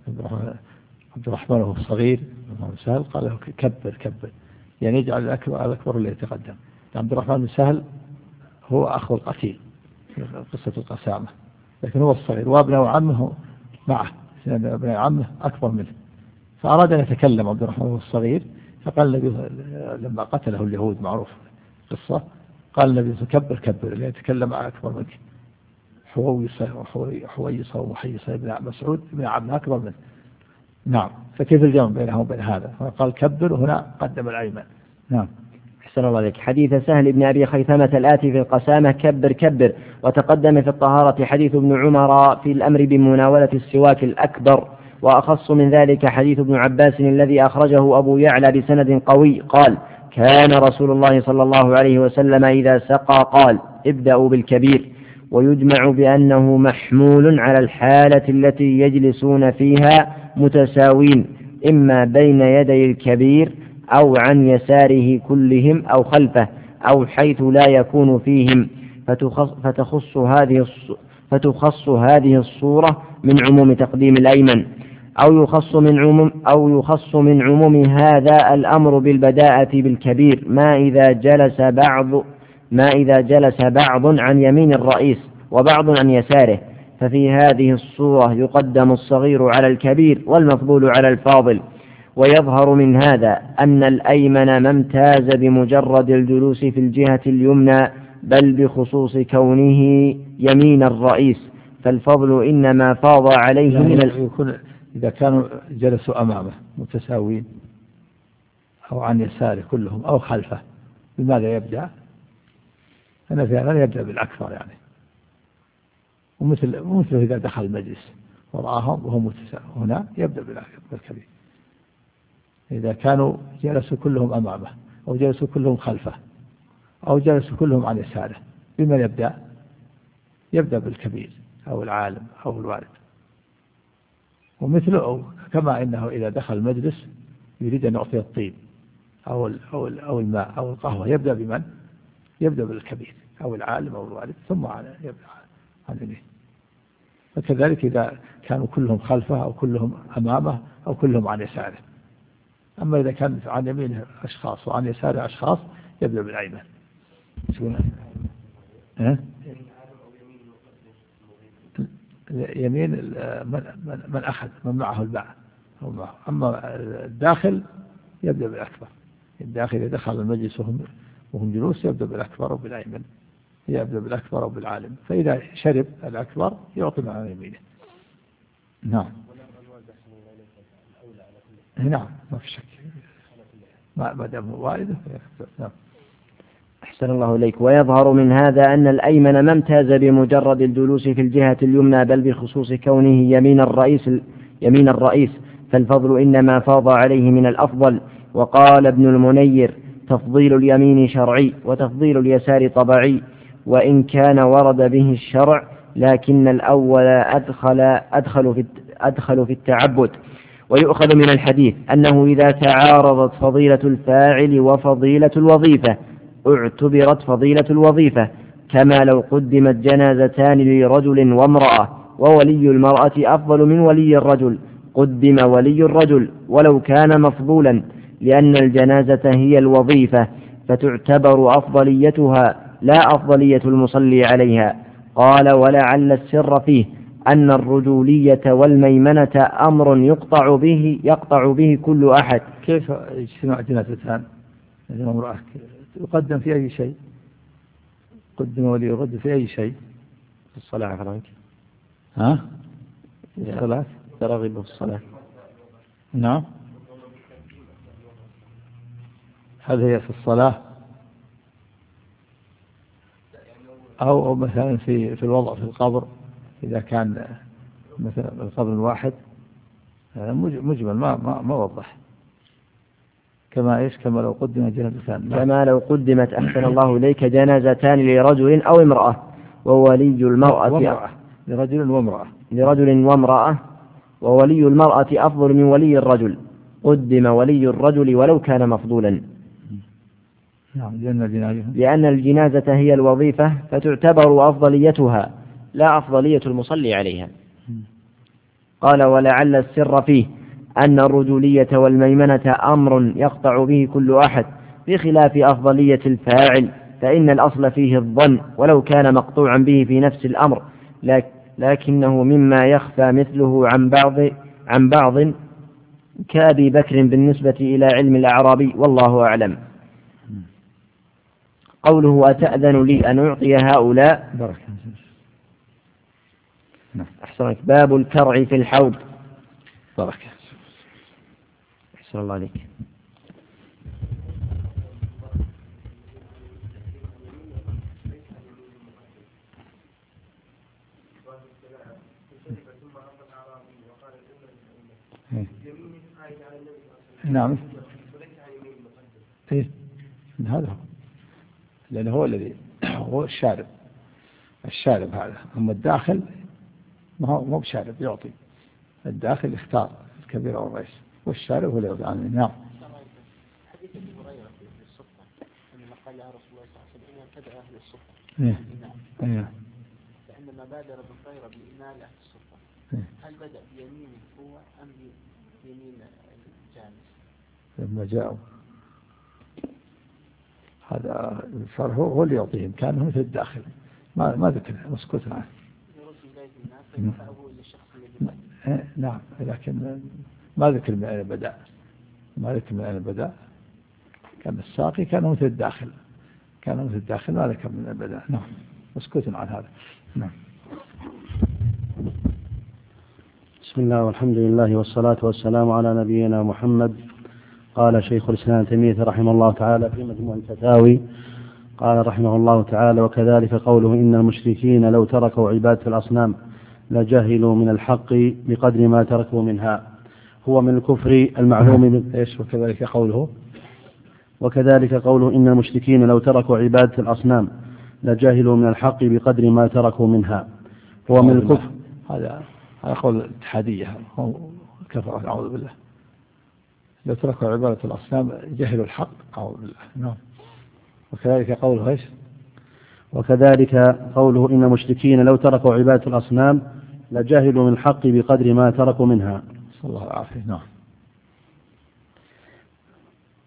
عبد الرحمن وهو صغير سهل قال له كبر كبر، يعني يجعل الأكبر الأكبر اللي يتقدم. عبد الرحمن بن سهل هو أخو القتيل في قصة القسامة، لكن هو الصغير وابنه وعمه معه، ابن عمه أكبر منه، فأراد أن يتكلم عبد الرحمن وهو الصغير، فقال النبي لما قتله اليهود معروف قصة، قال النبي كبر كبر اللي يتكلم أكبر منك، حويصة وحويصة ومحيصة ابن مسعود ابن عم أكبر منه. نعم. فكيف الجمع بينه وبين هذا؟ قال كبر وهنا قدم الأيمن. نعم. أحسن الله عليك. حديث سهل بن أبي خيثمة الآتي في القسامة كبر كبر. وتقدم في الطهارة حديث ابن عمر في الأمر بمناولة السواك الأكبر. وأخص من ذلك حديث ابن عباس الذي أخرجه أبو يعلى بسند قوي قال كان رسول الله صلى الله عليه وسلم إذا سقى قال ابدأوا بالكبير. ويجمع بأنه محمول على الحالة التي يجلسون فيها متساوين، إما بين يدي الكبير أو عن يساره كلهم أو خلفه أو حيث لا يكون فيهم، فتخص, فتخص, هذه فتخص هذه الصورة من عموم تقديم الأيمن، أو يخص من عموم أو يخص من عموم هذا الأمر بالبداءة بالكبير ما إذا جلس بعض ما إذا جلس بعض عن يمين الرئيس وبعض عن يساره، ففي هذه الصورة يقدم الصغير على الكبير والمفضول على الفاضل. ويظهر من هذا أن الأيمن ما امتاز بمجرد الجلوس في الجهة اليمنى بل بخصوص كونه يمين الرئيس، فالفضل إنما فاض عليه يعني من ال... يكون إذا كانوا جلسوا أمامه متساوين أو عن يساره كلهم أو خلفه، بماذا يبدأ؟ أنا في هذا يبدأ بالأكثر يعني، ومثل مثل إذا دخل المجلس ورآهم وهم متساوون هنا يبدأ بالكبير. إذا كانوا جلسوا كلهم أمامه أو جلسوا كلهم خلفه أو جلسوا كلهم عن يساره، بمن يبدأ؟ يبدأ بالكبير أو العالم أو الوالد. ومثله أو كما إنه إذا دخل المجلس يريد أن يعطي الطيب أو أو أو الماء أو القهوة، يبدأ بمن؟ يبدأ بالكبير أو العالم أو الوالد ثم على يبدأ عن يمينه. فكذلك إذا كانوا كلهم خلفه أو كلهم أمامه أو كلهم عن يساره. أما إذا كان عن يمينه أشخاص وعن يساره أشخاص يبدأ بالأيمن. ها؟ يمين من, من أخذ من معه الباع. أما الداخل يبدأ بالأكبر. الداخل إذا دخل المجلس وهم, وهم جلوس يبدأ بالأكبر وبالأيمن، يبدأ بالأكبر وبالعالم، فإذا شرب الأكبر يعطي مع يمينه. نعم نعم ما في شك، ما دام والده. نعم. أحسن الله إليك. ويظهر من هذا أن الأيمن ما امتاز بمجرد الجلوس في الجهة اليمنى، بل بخصوص كونه يمين الرئيس يمين الرئيس فالفضل إنما فاض عليه من الأفضل. وقال ابن المنير: تفضيل اليمين شرعي وتفضيل اليسار طبعي، وإن كان ورد به الشرع، لكن الأول أدخل, أدخل, في, أدخل في التعبد. ويؤخذ من الحديث أنه إذا تعارضت فضيلة الفاعل وفضيلة الوظيفة اعتبرت فضيلة الوظيفة، كما لو قدمت جنازتان لرجل وامرأة وولي المرأة أفضل من ولي الرجل قدم ولي الرجل ولو كان مفضولا، لأن الجنازة هي الوظيفة فتعتبر أفضليتها لا أفضلية المصلي عليها. قال: ولعل السر فيه أن الرجولية والميمنة أمر يقطع به يقطع به كل أحد. كيف اجتماع جنازتان امرأة يقدم في أي شيء؟ قدم ولي الرجل في أي شيء؟ في الصلاة فرانك. ها؟ في الصلاة؟ ترغب في الصلاة. نعم. هل هي في الصلاة أو, أو مثلا في في الوضع في القبر، إذا كان مثلا القبر الواحد مجمل ما ما ما وضح. كما إيش؟ كما لو قدم جنازتان. كما لو قدمت أحسن الله إليك جنازتان لرجل أو امرأة وولي المرأة وامرأة. لرجل وامرأة لرجل وامرأة وولي المرأة أفضل من ولي الرجل قدم ولي الرجل ولو كان مفضولا. نعم. لأن, لأن الجنازة هي الوظيفة فتعتبر أفضليتها لا أفضلية المصلي عليها. قال: ولعل السر فيه أن الرجولية والميمنة أمر يقطع به كل أحد، بخلاف أفضلية الفاعل، فإن الأصل فيه الظن ولو كان مقطوعا به في نفس الأمر، لكنه مما يخفى مثله عن بعض عن بعض كأبي بكر بالنسبة إلى علم الأعرابي، والله أعلم. قوله: أتأذن لي أن أعطي هؤلاء. بركة. أحسنك. باب الكرع في الحوض. بركة. أحسن الله عليك. نعم. إيه؟ هذا هو، لأنه هو الذي هو الشارب الشارب هذا. أما الداخل ما هو مو بشارب يعطي، الداخل اختار الكبير أو الرئيس، والشارب هو اللي يعطي عنه. نعم. حديث ابي هريره في الصفه لما قال لها رسول الله صلى الله عليه وسلم ان ابتدأ اهل الصفه. نعم. نعم. فعندما بادر ابن هريره بإمال اهل الصفه، هل بدأ بيمينه هو ام بيمين الجالس؟ لما جاءوا هذا صار هو هو اللي يعطيهم، كان مثل الداخل، ما ما ذكر مسكوت عنه. نعم. لكن ما ذكر من أين بدأ، ما ذكر من أين بدأ. كان الساقي كان مثل الداخل، كان مثل الداخل ما ذكر من أين بدأ. نعم. مسكوت عن هذا. نعم. بسم الله والحمد لله والصلاة والسلام على نبينا محمد. قال شيخ الإسلام تيمية رحمه الله تعالى في مجموع الفتاوي، قال رحمه الله تعالى: وكذلك قوله إن المشركين لو تركوا عبادة الأصنام لجهلوا من الحق بقدر ما تركوا منها، هو من الكفر المعلوم من إيش؟ وكذلك قوله وكذلك قوله إن المشركين لو تركوا عبادة الأصنام لجهلوا من الحق بقدر ما تركوا منها، هو من الكفر. هذا هذا قول الاتحادية، هو كفر، أعوذ بالله. لو تركوا عبادة الأصنام جهلوا الحق، أعوذ بالله. نعم. وكذلك قوله إيش؟ وكذلك قوله إن المشركين لو تركوا عبادة الأصنام لجهلوا من الحق بقدر ما تركوا منها. صلى الله عليه. نعم.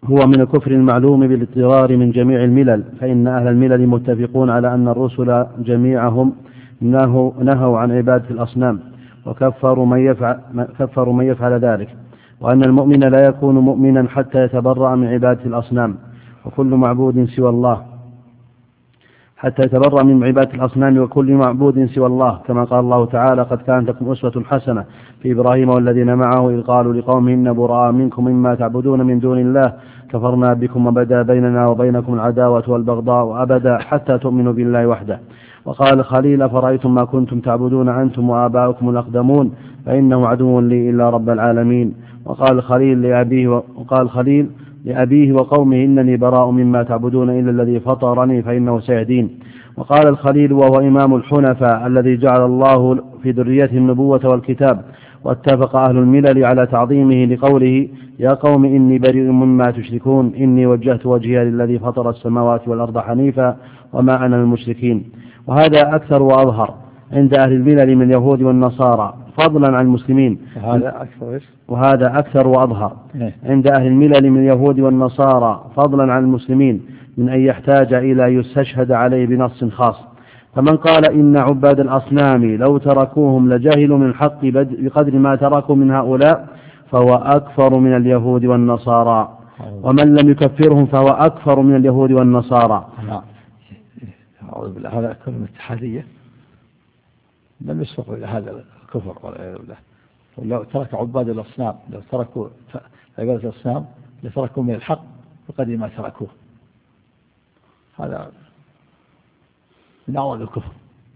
هو من الكفر المعلوم بالاضطرار من جميع الملل، فإن أهل الملل متفقون على أن الرسل جميعهم نهوا, نهوا عن عبادة الأصنام وكفروا من يفعل, كفروا من يفعل ذلك، وأن المؤمن لا يكون مؤمنا حتى يتبرأ من عبادة الأصنام وكل معبود سوى الله حتى يتبرأ من عبادة الأصنام وكل معبود سوى الله، كما قال الله تعالى: قد كانت لكم أسوة حسنة في إبراهيم والذين معه إذ قالوا لقومهم إنا براء منكم مما تعبدون من دون الله كفرنا بكم وبدا بيننا وبينكم العداوة والبغضاء أبدا حتى تؤمنوا بالله وحده. وقال الخليل: فرأيتم ما كنتم تعبدون أنتم وآباؤكم الأقدمون فإنه عدو لي إلا رب العالمين. وقال الخليل لأبيه وقال الخليل لأبيه وقومه: إنني براء مما تعبدون إلا الذي فطرني فإنه سيهدين. وقال الخليل وهو إمام الحنفاء الذي جعل الله في ذريته النبوة والكتاب، واتفق أهل الملل على تعظيمه لقوله: يا قوم إني بريء مما تشركون إني وجهت وجهي للذي فطر السماوات والأرض حنيفا وما أنا من المشركين. وهذا أكثر وأظهر عند أهل الملل من اليهود والنصارى فضلا عن المسلمين. هذا أكثر وهذا أكثر وأظهر عند أهل الملل من اليهود والنصارى فضلا عن المسلمين من أن يحتاج إلى يستشهد عليه بنص خاص. فمن قال إن عباد الأصنام لو تركوهم لجهلوا من الحق بقدر ما تركوا من هؤلاء فهو أكفر من اليهود والنصارى، ومن لم يكفرهم فهو أكفر من اليهود والنصارى. أعوذ بالله، هذا كلمة اتحادية لم يسبق إلى هذا الكفر والعياذ بالله. لو ترك عباد الأصنام لو تركوا عبادة الأصنام لتركوا من الحق بقدر ما تركوه، هذا من أعظم الكفر.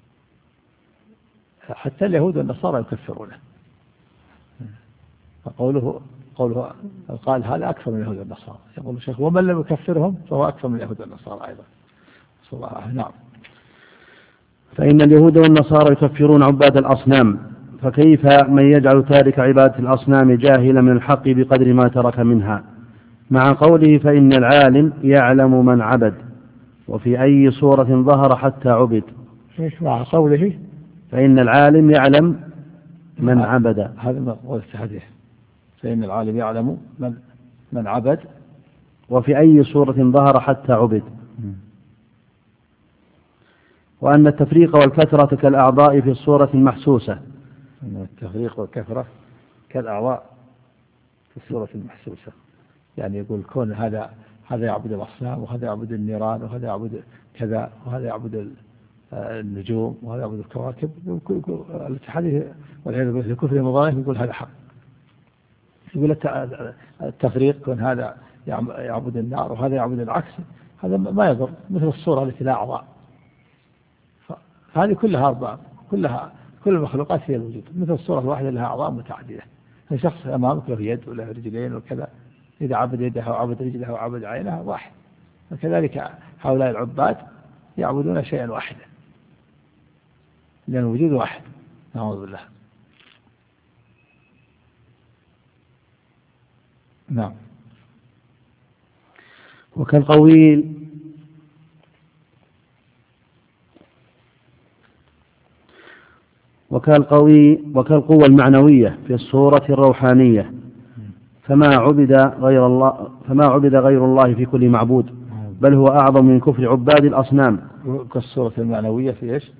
حتى اليهود والنصارى يكفرونه، فقوله قوله قال هذا أكثر من اليهود والنصارى. يقول الشيخ: ومن لم يكفرهم فهو أكثر من اليهود والنصارى أيضا. صلى الله عليه. نعم. فإن اليهود والنصارى يكفرون عباد الأصنام، فكيف من يجعل تارك عبادة الأصنام جاهلا من الحق بقدر ما ترك منها، مع قوله: فإن العالم يعلم من عبد وفي أي صورة ظهر حتى عبد. مع قوله فإن العالم يعلم من عبد، هذا ما قول الحديث: فإن العالم يعلم من من عبد وفي أي صورة ظهر حتى عبد. وأن التفريق والكثرة كالأعضاء في الصورة المحسوسة. التفريق والكثرة كالأعضاء في الصورة المحسوسة، يعني يقول كون هذا هذا يعبد الأصنام وهذا يعبد النيران وهذا يعبد كذا وهذا يعبد النجوم وهذا يعبد الكواكب. الاتحاد والعياذ بالله الكفر المضايق يقول هذا حق. يقول التفريق كون هذا يعبد النار وهذا يعبد العكس، هذا ما يضر، مثل الصورة التي لا أعضاء. هذه كلها أربعة، كلها كل المخلوقات هي الوجود، مثل الصورة الواحدة لها أعضاء متعددة. شخص أمامك له يد وله رجلين وكذا، إذا عبد يده وعبد رجله وعبد عينه واحد. وكذلك هؤلاء العباد يعبدون شيئا واحدا لأن الوجود واحد. نعوذ بالله. نعم. وكالقوي وكالقوي وكالقوة المعنوية في الصورة الروحانية، فما عبد غير الله فما عبد غير الله في كل معبود، بل هو أعظم من كفر عباد الأصنام. كالصورة المعنوية في إيش؟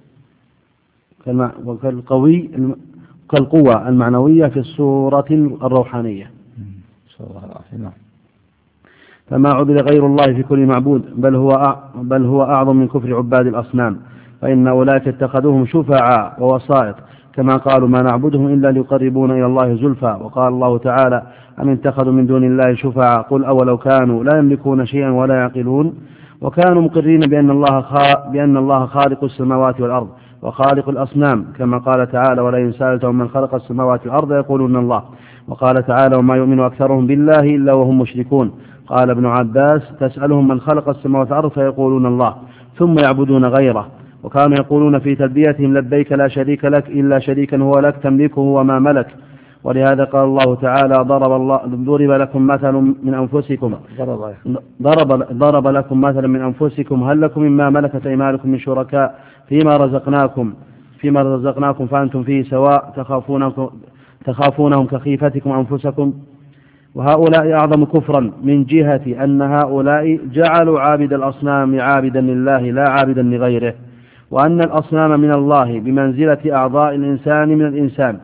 وكالقوي كالقوة المعنوية في الصورة الروحانية. نعم. فما عبد غير الله في كل معبود بل هو بل هو أعظم من كفر عباد الأصنام، فإن أولئك اتخذوهم شفعاء ووسائط، كما قالوا: ما نعبدهم إلا ليقربونا إلى الله زلفى. وقال الله تعالى: أم اتخذوا من دون الله شفعاء قل أولو كانوا لا يملكون شيئا ولا يعقلون. وكانوا مقرين بأن الله بأن الله خالق السماوات والأرض وخالق الأصنام، كما قال تعالى: ولئن سألتهم من خلق السماوات والأرض يقولون الله. وقال تعالى: وما يؤمن أكثرهم بالله إلا وهم مشركون. قال ابن عباس: تسألهم من خلق السماوات والأرض فيقولون الله، ثم يعبدون غيره. وكانوا يقولون في تلبيتهم: لبيك لا شريك لك إلا شريكا هو لك تملكه وما ملك. ولهذا قال الله تعالى: ضرب الله ضرب لكم مثل من أنفسكم ضرب ضرب لكم مثلا من أنفسكم هل لكم مما ملكت أيمانكم من شركاء فيما رزقناكم فيما رزقناكم فأنتم فيه سواء تخافونكم تخافونهم كخيفتكم أنفسكم وهؤلاء أعظم كفرا من جهة أن هؤلاء جعلوا عابد الأصنام عابدا لله لا عابدا لغيره، وأن الأصنام من الله بمنزلة أعضاء الإنسان من الإنسان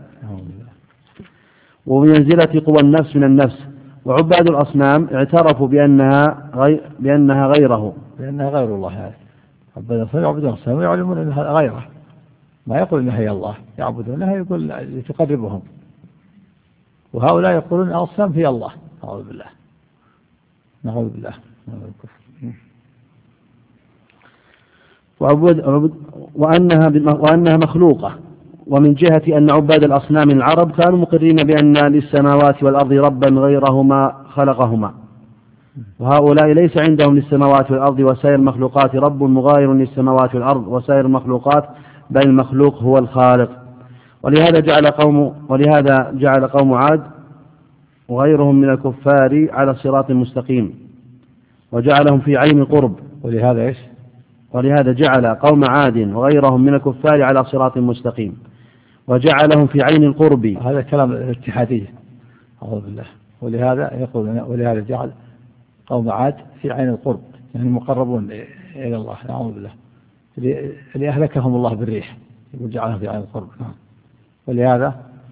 وبمنزلة قوى النفس من النفس، وعباد الأصنام اعترفوا بأنها, غي... بأنها غيره بأنها غير الله. يعني عباد الأصنام يعبدون الأصنام ويعلمون أنها غيره، ما يقول أنها هي الله، يعبدونها يقول لتقربهم، وهؤلاء يقولون الأصنام هي الله. أعوذ بالله، نعوذ بالله. وعبد... وأنها... وأنها مخلوقة. ومن جهة أن عباد الأصنام العرب كانوا مقرين بأن للسماوات والأرض ربا غيرهما خلقهما، وهؤلاء ليس عندهم للسماوات والأرض وسائر المخلوقات رب مغاير للسماوات والأرض وسائر المخلوقات، بل المخلوق هو الخالق. ولهذا جعل قوم ولهذا جعل قوم عاد وغيرهم من الكفار على الصراط المستقيم وجعلهم في عين القرب. ولهذا إيش؟ ولهذا جعل قوم عاد وغيرهم من الكفار على صراط مستقيم وجعلهم في عين القرب. هذا كلام الاتحادية، أعوذ بالله. ولهذا يقول ولهذا جعل قوم عاد في عين القرب، يعني المقربون إلى الله، أعوذ بالله، اللي أهلكهم الله بالريح، يقول جعلهم في عين القرب. ولهذا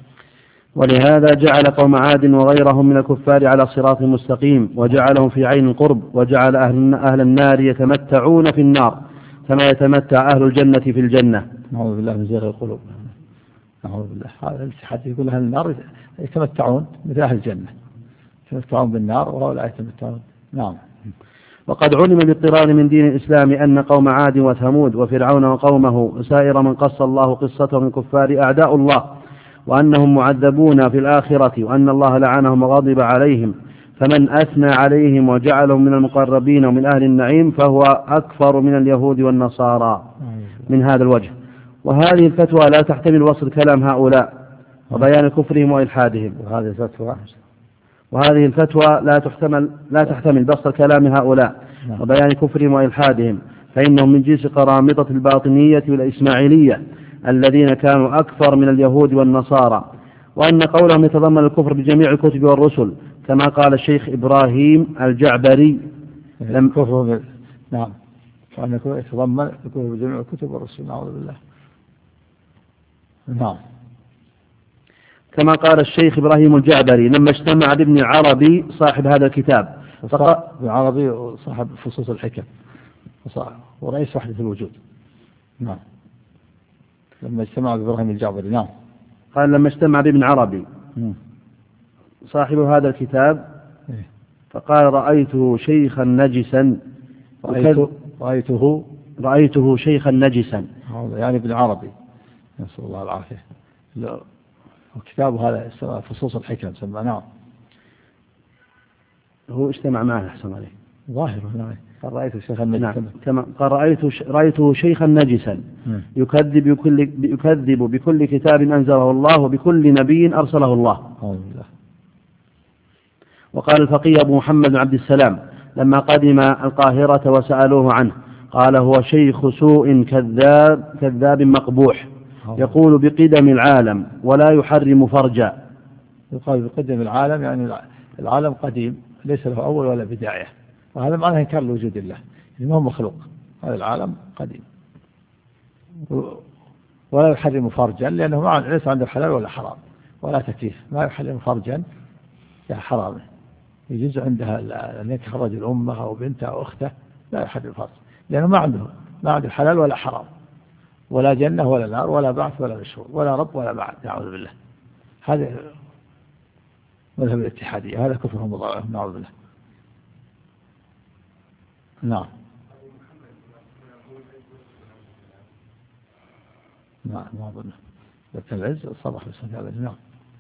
ولهذا جعل قوم عاد وغيرهم من الكفار على صراط مستقيم وجعلهم في عين القرب، وجعل أهل, أهل النار يتمتعون في النار كما يتمتع أهل الجنة في الجنة. نعوذ بالله من زيغ القلوب. نعوذ بالله. هذا الاتحاد يقول أهل النار يتمتعون مثل أهل الجنة، يتمتعون بالنار وهؤلاء يتمتعون. نعم. وقد علم باضطرار من دين الإسلام أن قوم عاد وثمود وفرعون وقومه سائر من قص الله قصتهم من كفار أعداء الله، وأنهم معذبون في الآخرة، وأن الله لعنهم وغضب عليهم، فمن أثنى عليهم وجعلهم من المقربين ومن أهل النعيم فهو أكفر من اليهود والنصارى من هذا الوجه. وهذه الفتوى لا تحتمل وصل كلام هؤلاء وبيان كفرهم وإلحادهم. وهذه الفتوى وهذه الفتوى لا تحتمل لا تحتمل بسط كلام هؤلاء وبيان كفرهم وإلحادهم، فإنهم من جنس قرامطة الباطنية والإسماعيلية الذين كانوا أكثر من اليهود والنصارى، وأن قولهم يتضمن الكفر بجميع الكتب والرسل كما قال الشيخ إبراهيم الجعبري. لم كفر نعم، وأن يتضمن الكفر بجميع الكتب والرسل. نعوذ بالله. نعم. كما قال الشيخ إبراهيم الجعبري لما اجتمع بابن العربي صاحب هذا الكتاب. ابن العربي صاحب فصوص الحكم ورئيس وحدة الوجود. نعم. لما اجتمع بإبراهيم الجعبري. نعم. قال لما اجتمع بابن عربي صاحب هذا الكتاب فقال رأيته شيخا نجسا. رأيته رأيته رأيته شيخا نجسا، يعني ابن عربي نسأل الله العافية. وكتابه هذا فصوص الحكم سمى. نعم. هو اجتمع معه أحسن عليه ظاهره. نعم. قال رأيته شيخا نجسا. نعم. كما قال رأيته رأيته شيخا نجسا يكذب بكل يكذب بكل كتاب أنزله الله وبكل نبي أرسله الله. الله. وقال الفقيه أبو محمد بن عبد السلام لما قدم القاهرة وسألوه عنه قال هو شيخ سوء كذاب كذاب مقبوح يقول بقدم العالم ولا يحرم فرجا. يقال بقدم العالم يعني العالم قديم ليس له أول ولا بداية، وهذا معناه إنكار لوجود الله، إنه مخلوق. هذا العالم قديم ولا يحرم فرجا لأنه ما ليس عنده حلال ولا حرام ولا تكليف. ما يحرم فرجا يعني حرام، يجوز عندها أن يتخرج الأمة أو بنته أو أخته، لا يحرم فرج لأنه ما عنده ما عنده حلال ولا حرام ولا جنة ولا نار ولا بعث ولا نشور ولا رب ولا بعد. نعوذ بالله. هذا مذهب الاتحادية، هذا كفر مضاعف. نعوذ بالله. نعم. نعم. ما أظن لكن العز صبح بسم. نعم.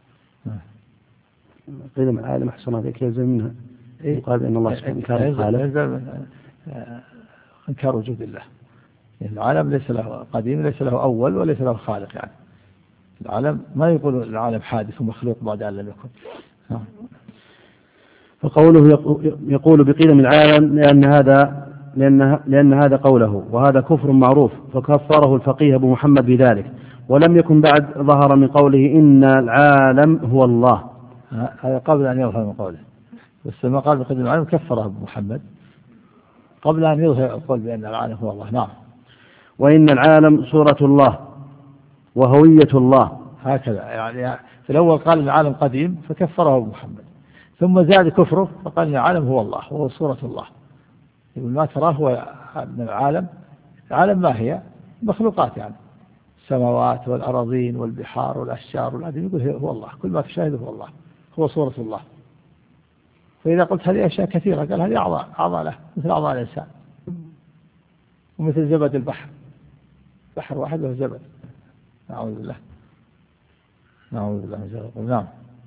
قيل العالم أحسن عليك يلزم منها يقال بأن الله سبحانه وتعالى انكار وجود الله. يعني العالم ليس له قديم ليس له أول وليس له خالق. يعني العالم ما يقول العالم حادث ومخلوق بعد أن لم يكن. فقوله يقول بقدم العالم لأن هذا لأن لأن هذا قوله، وهذا كفر معروف فكفره الفقيه أبو محمد بذلك، ولم يكن بعد ظهر من قوله إن العالم هو الله. هذا قبل أن يظهر من قوله، بس ما قال بقدم العالم كفره بمحمد قبل أن يظهر القول بأن العالم هو الله. نعم. وإن العالم صورة الله وهوية الله. هكذا يعني في الأول قال العالم قديم فكفره بمحمد، ثم زاد كفره فقال إن العالم هو الله وهو صورة الله. يقول ما تراه هو من العالم. العالم ما هي؟ مخلوقات يعني السماوات والأراضين والبحار والأشجار والأدم، يقول هو الله، كل ما تشاهده هو الله، هو صورة الله. فإذا قلت هذه أشياء كثيرة قال هذه أعضاء أعضاء له مثل أعضاء الإنسان ومثل زبد البحر، بحر واحد له زبد. نعوذ بالله نعوذ بالله من ذلك. نعم.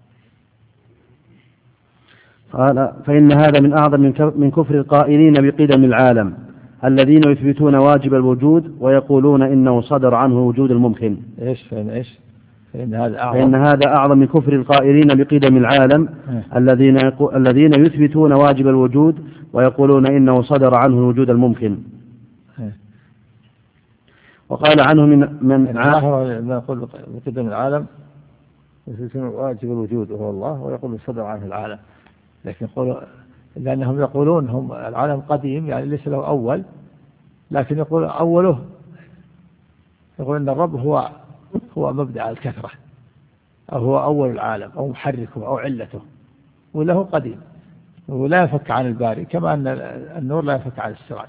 قال فإن هذا من أعظم من كفر القائلين بقدم العالم الذين يثبتون واجب الوجود ويقولون إنه صدر عنه وجود الممكن. إيش فإن إيش فإن هذا أعظم فإن هذا أعظم من كفر القائلين بقدم العالم الذين الذين يثبتون واجب الوجود ويقولون إنه صدر عنه الوجود الممكن. وقال عنه من من ما يقول بقدم العالم يثبتون واجب الوجود وهو الله ويقول صدر عنه العالم، لكن يقولوا لأنهم يقولون هم العالم قديم يعني ليس له أول، لكن يقول أوله يقول أن الرب هو هو مبدأ الكثرة أو هو أول العالم أو محركه أو علته، وله قديم ولا يفك عن الباري كما أن النور لا يفك عن السراج،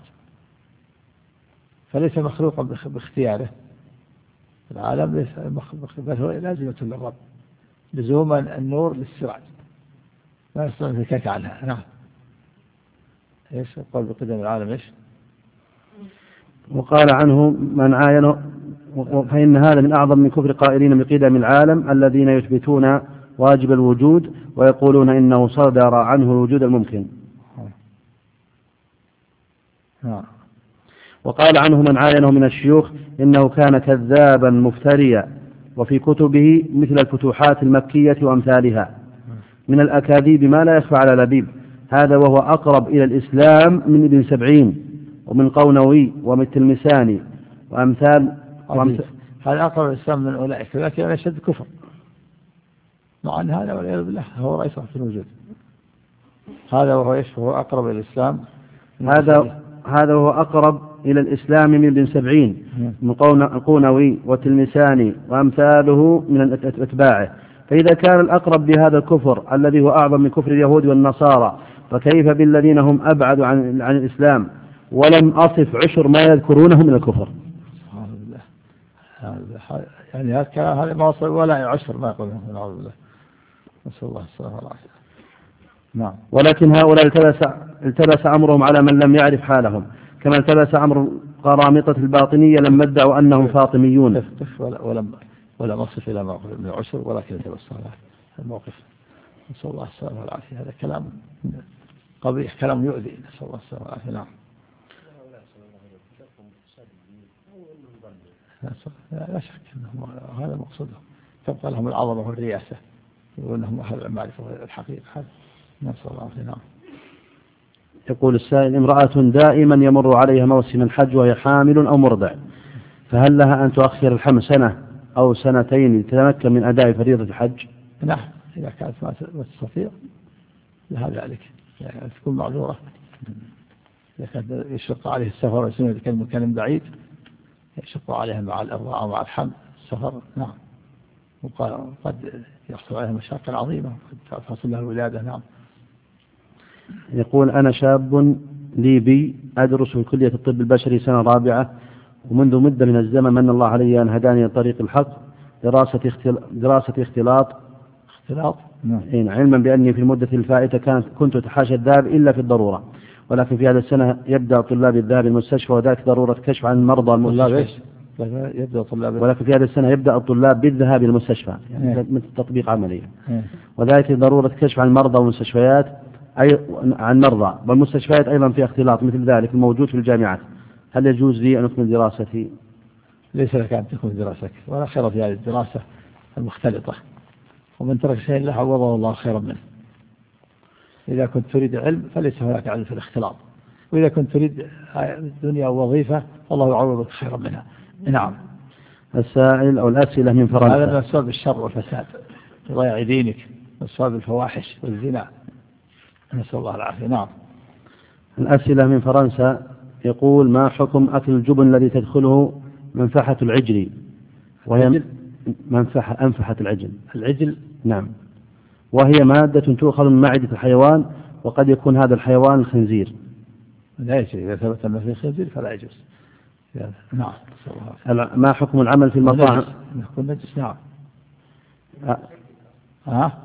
فليس مخلوقا باختياره العالم، ليس بل هو لازمة للرب لزوما النور للسراج ما يستطيع الفكاك عنها. نعم. ايش قال بقدم العالم ايش؟ وقال عنه من عاينه فإن هذا من أعظم من كفر قائلين بقدم العالم الذين يثبتون واجب الوجود ويقولون إنه صدر عنه الوجود الممكن. نعم. وقال عنه من عاينه من الشيوخ إنه كان كذابا مفتريا، وفي كتبه مثل الفتوحات المكية وأمثالها من الأكاذيب ما لا يخفى على لبيب، هذا وهو أقرب إلى الإسلام من ابن سبعين ومن قونوي ومن التلمساني وأمثال, وأمثال هذا أقرب الإسلام من أولئك، لكن أنا أشد كفر مع أن هذا والعياذ بالله هو رئيس في الوجود. هذا وهو إيش؟ هو أقرب إلى الإسلام هذا هذا هو أقرب إلى الإسلام من ابن سبعين من قونوي والتلمساني وأمثاله من أتباعه. فإذا كان الأقرب بهذا الكفر الذي هو أعظم من كفر اليهود والنصارى، فكيف بالذين هم أبعد عن عن الإسلام ولم أصف عشر ما يذكرونه من الكفر؟ سبحان الله. يعني هذا الكلام هذا ما وصل ولا عشر ما يقولون. نعوذ بالله نسأل الله السلامة والعافية. نعم. ولكن هؤلاء التبس التبس أمرهم على من لم يعرف حالهم، كما التبس أمر قرامطة الباطنية لما ادعوا أنهم فاطميون. ولم ولم أصف إلى موقف ابن عشر ولكن يتبس على الموقف. نسأل الله السلامة والعافية. هذا كلام قبيح، كلام يؤذي. نسأل الله السلامة والعافية. نعم. لا شك أنهم هذا مقصودهم، تبقى لهم العظمة والرياسة وأنهم أهل المعرفة والحقيقة. هذا نسأل الله العافية. نعم. يقول السائل: امرأة دائما يمر عليها موسم الحج وهي حامل أو مرضع، فهل لها أن تؤخر الحمل سنة أو سنتين لتتمكن من أداء فريضة الحج؟ نعم، إذا كانت ما تستطيع لها ذلك، يعني تكون معذورة. إذا كان يشق عليه السفر ويسمى إذا كان مكان بعيد يشق عليها مع الإرضاع ومع الحمل السفر. نعم. وقد يحصل عليها مشاكل عظيمة قد تحصل لها الولادة. نعم. يقول: أنا شاب ليبي أدرس في كلية الطب البشري سنة رابعة، ومنذ مدة من الزمن من الله علي أن هداني لطريق الحق دراسة اختلاط دراسة اختلاط اختلاط نعم. علما بأني في المدة الفائتة كانت كنت أتحاشى الذهاب إلا في الضرورة، ولكن في هذا السنة يبدأ طلاب الذهاب المستشفى وذلك ضرورة كشف عن المرضى المستشفى. يبدأ طلاب ولكن في هذا السنة يبدأ الطلاب بالذهاب المستشفى، يعني مثل تطبيق عملي، وذلك ضرورة كشف عن المرضى والمستشفيات أي عن مرضى والمستشفيات أيضا في اختلاط مثل ذلك الموجود في الجامعات. هل يجوز لي أن أكمل دراستي؟ ليس لك أن تكمل دراستك، ولا خير في هذه الدراسة المختلطة، ومن ترك شيء له عوضه الله خيرا منه. إذا كنت تريد علم فليس هناك علم في الاختلاط، وإذا كنت تريد دنيا ووظيفة فالله يعوضك خيرا منها. نعم. السائل أو الأسئلة من فرنسا: هذا من أسباب الشر والفساد، يضيع دينك أسباب الفواحش والزنا، نسأل الله العافية. نعم. الأسئلة من فرنسا، يقول: ما حكم أكل الجبن الذي تدخله منفحة العجل؟ وهي منفحة أنفحة العجل. العجل نعم، وهي مادة تؤخذ من معدة الحيوان، وقد يكون هذا الحيوان الخنزير. لا يجوز، إذا ثبت أن فيه خنزير فلا يجوز. نعم. ما حكم العمل في المطاعم؟ يكون نجس. نعم. أه. ها؟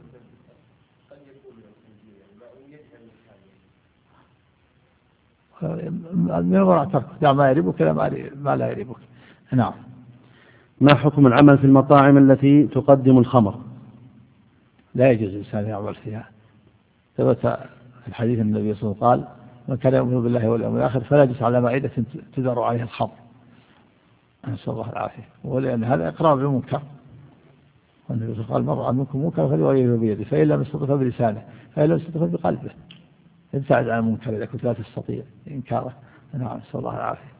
من وراء ترك دع ما يريبك ما لا يريبك. نعم. ما حكم العمل في المطاعم التي تقدم الخمر؟ لا يجوز الإنسان يعمل فيها. ثبت الحديث النبي صلى الله عليه وسلم: من كان يؤمن بالله واليوم الآخر فلا يجلس على مائدة تدر عليها الخمر. نسأل الله العافية. ولأن هذا إقرار بالمنكر، والنبي صلى الله عليه وسلم: قال: مر منكم منكر فليغيره بيده، فإن لم يستطع بلسانه، فإن لم يستطع بقلبه. ابتعد عن المنكر إذا كنت لا تستطيع إنكاره. نعم. نسأل الله العافية.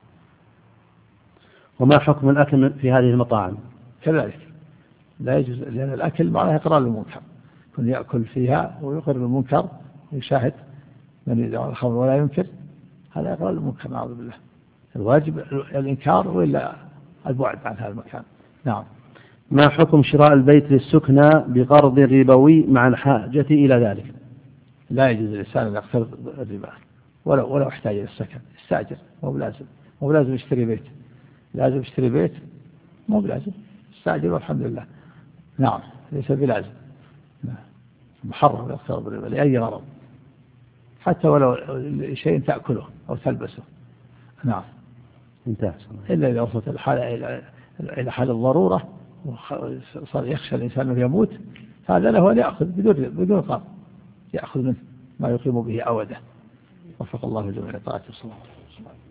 وما حكم الأكل في هذه المطاعم؟ كذلك لا يجوز، لأن الأكل معناه إقرار بالمنكر، كن يأكل فيها ويقر بالمنكر ويشاهد من يدعو الخمر ولا ينكر، هذا إقرار بالمنكر. نعوذ بالله. الواجب الإنكار وإلا البعد عن هذا المكان. نعم. ما حكم شراء البيت للسكنى بقرض ربوي مع الحاجة إلى ذلك؟ لا يجوز الإنسان أن يقترض الربا ولو ولو احتاج إلى السكن، استأجر، مو بلازم مو بلازم يشتري بيت، لازم يشتري بيت مو بلازم، استأجر والحمد لله. نعم. ليس بلازم. محرم يقترض الربا لأي غرض، حتى ولو شيء تأكله أو تلبسه. نعم. انتهى. إلا إذا وصلت الحالة إلى حال الضرورة وصار يخشى الإنسان أنه يموت، هذا له أن يأخذ بدون بدون قرض، يأخذ منه ما يقيم به أوده. وفق الله جميع طاعته.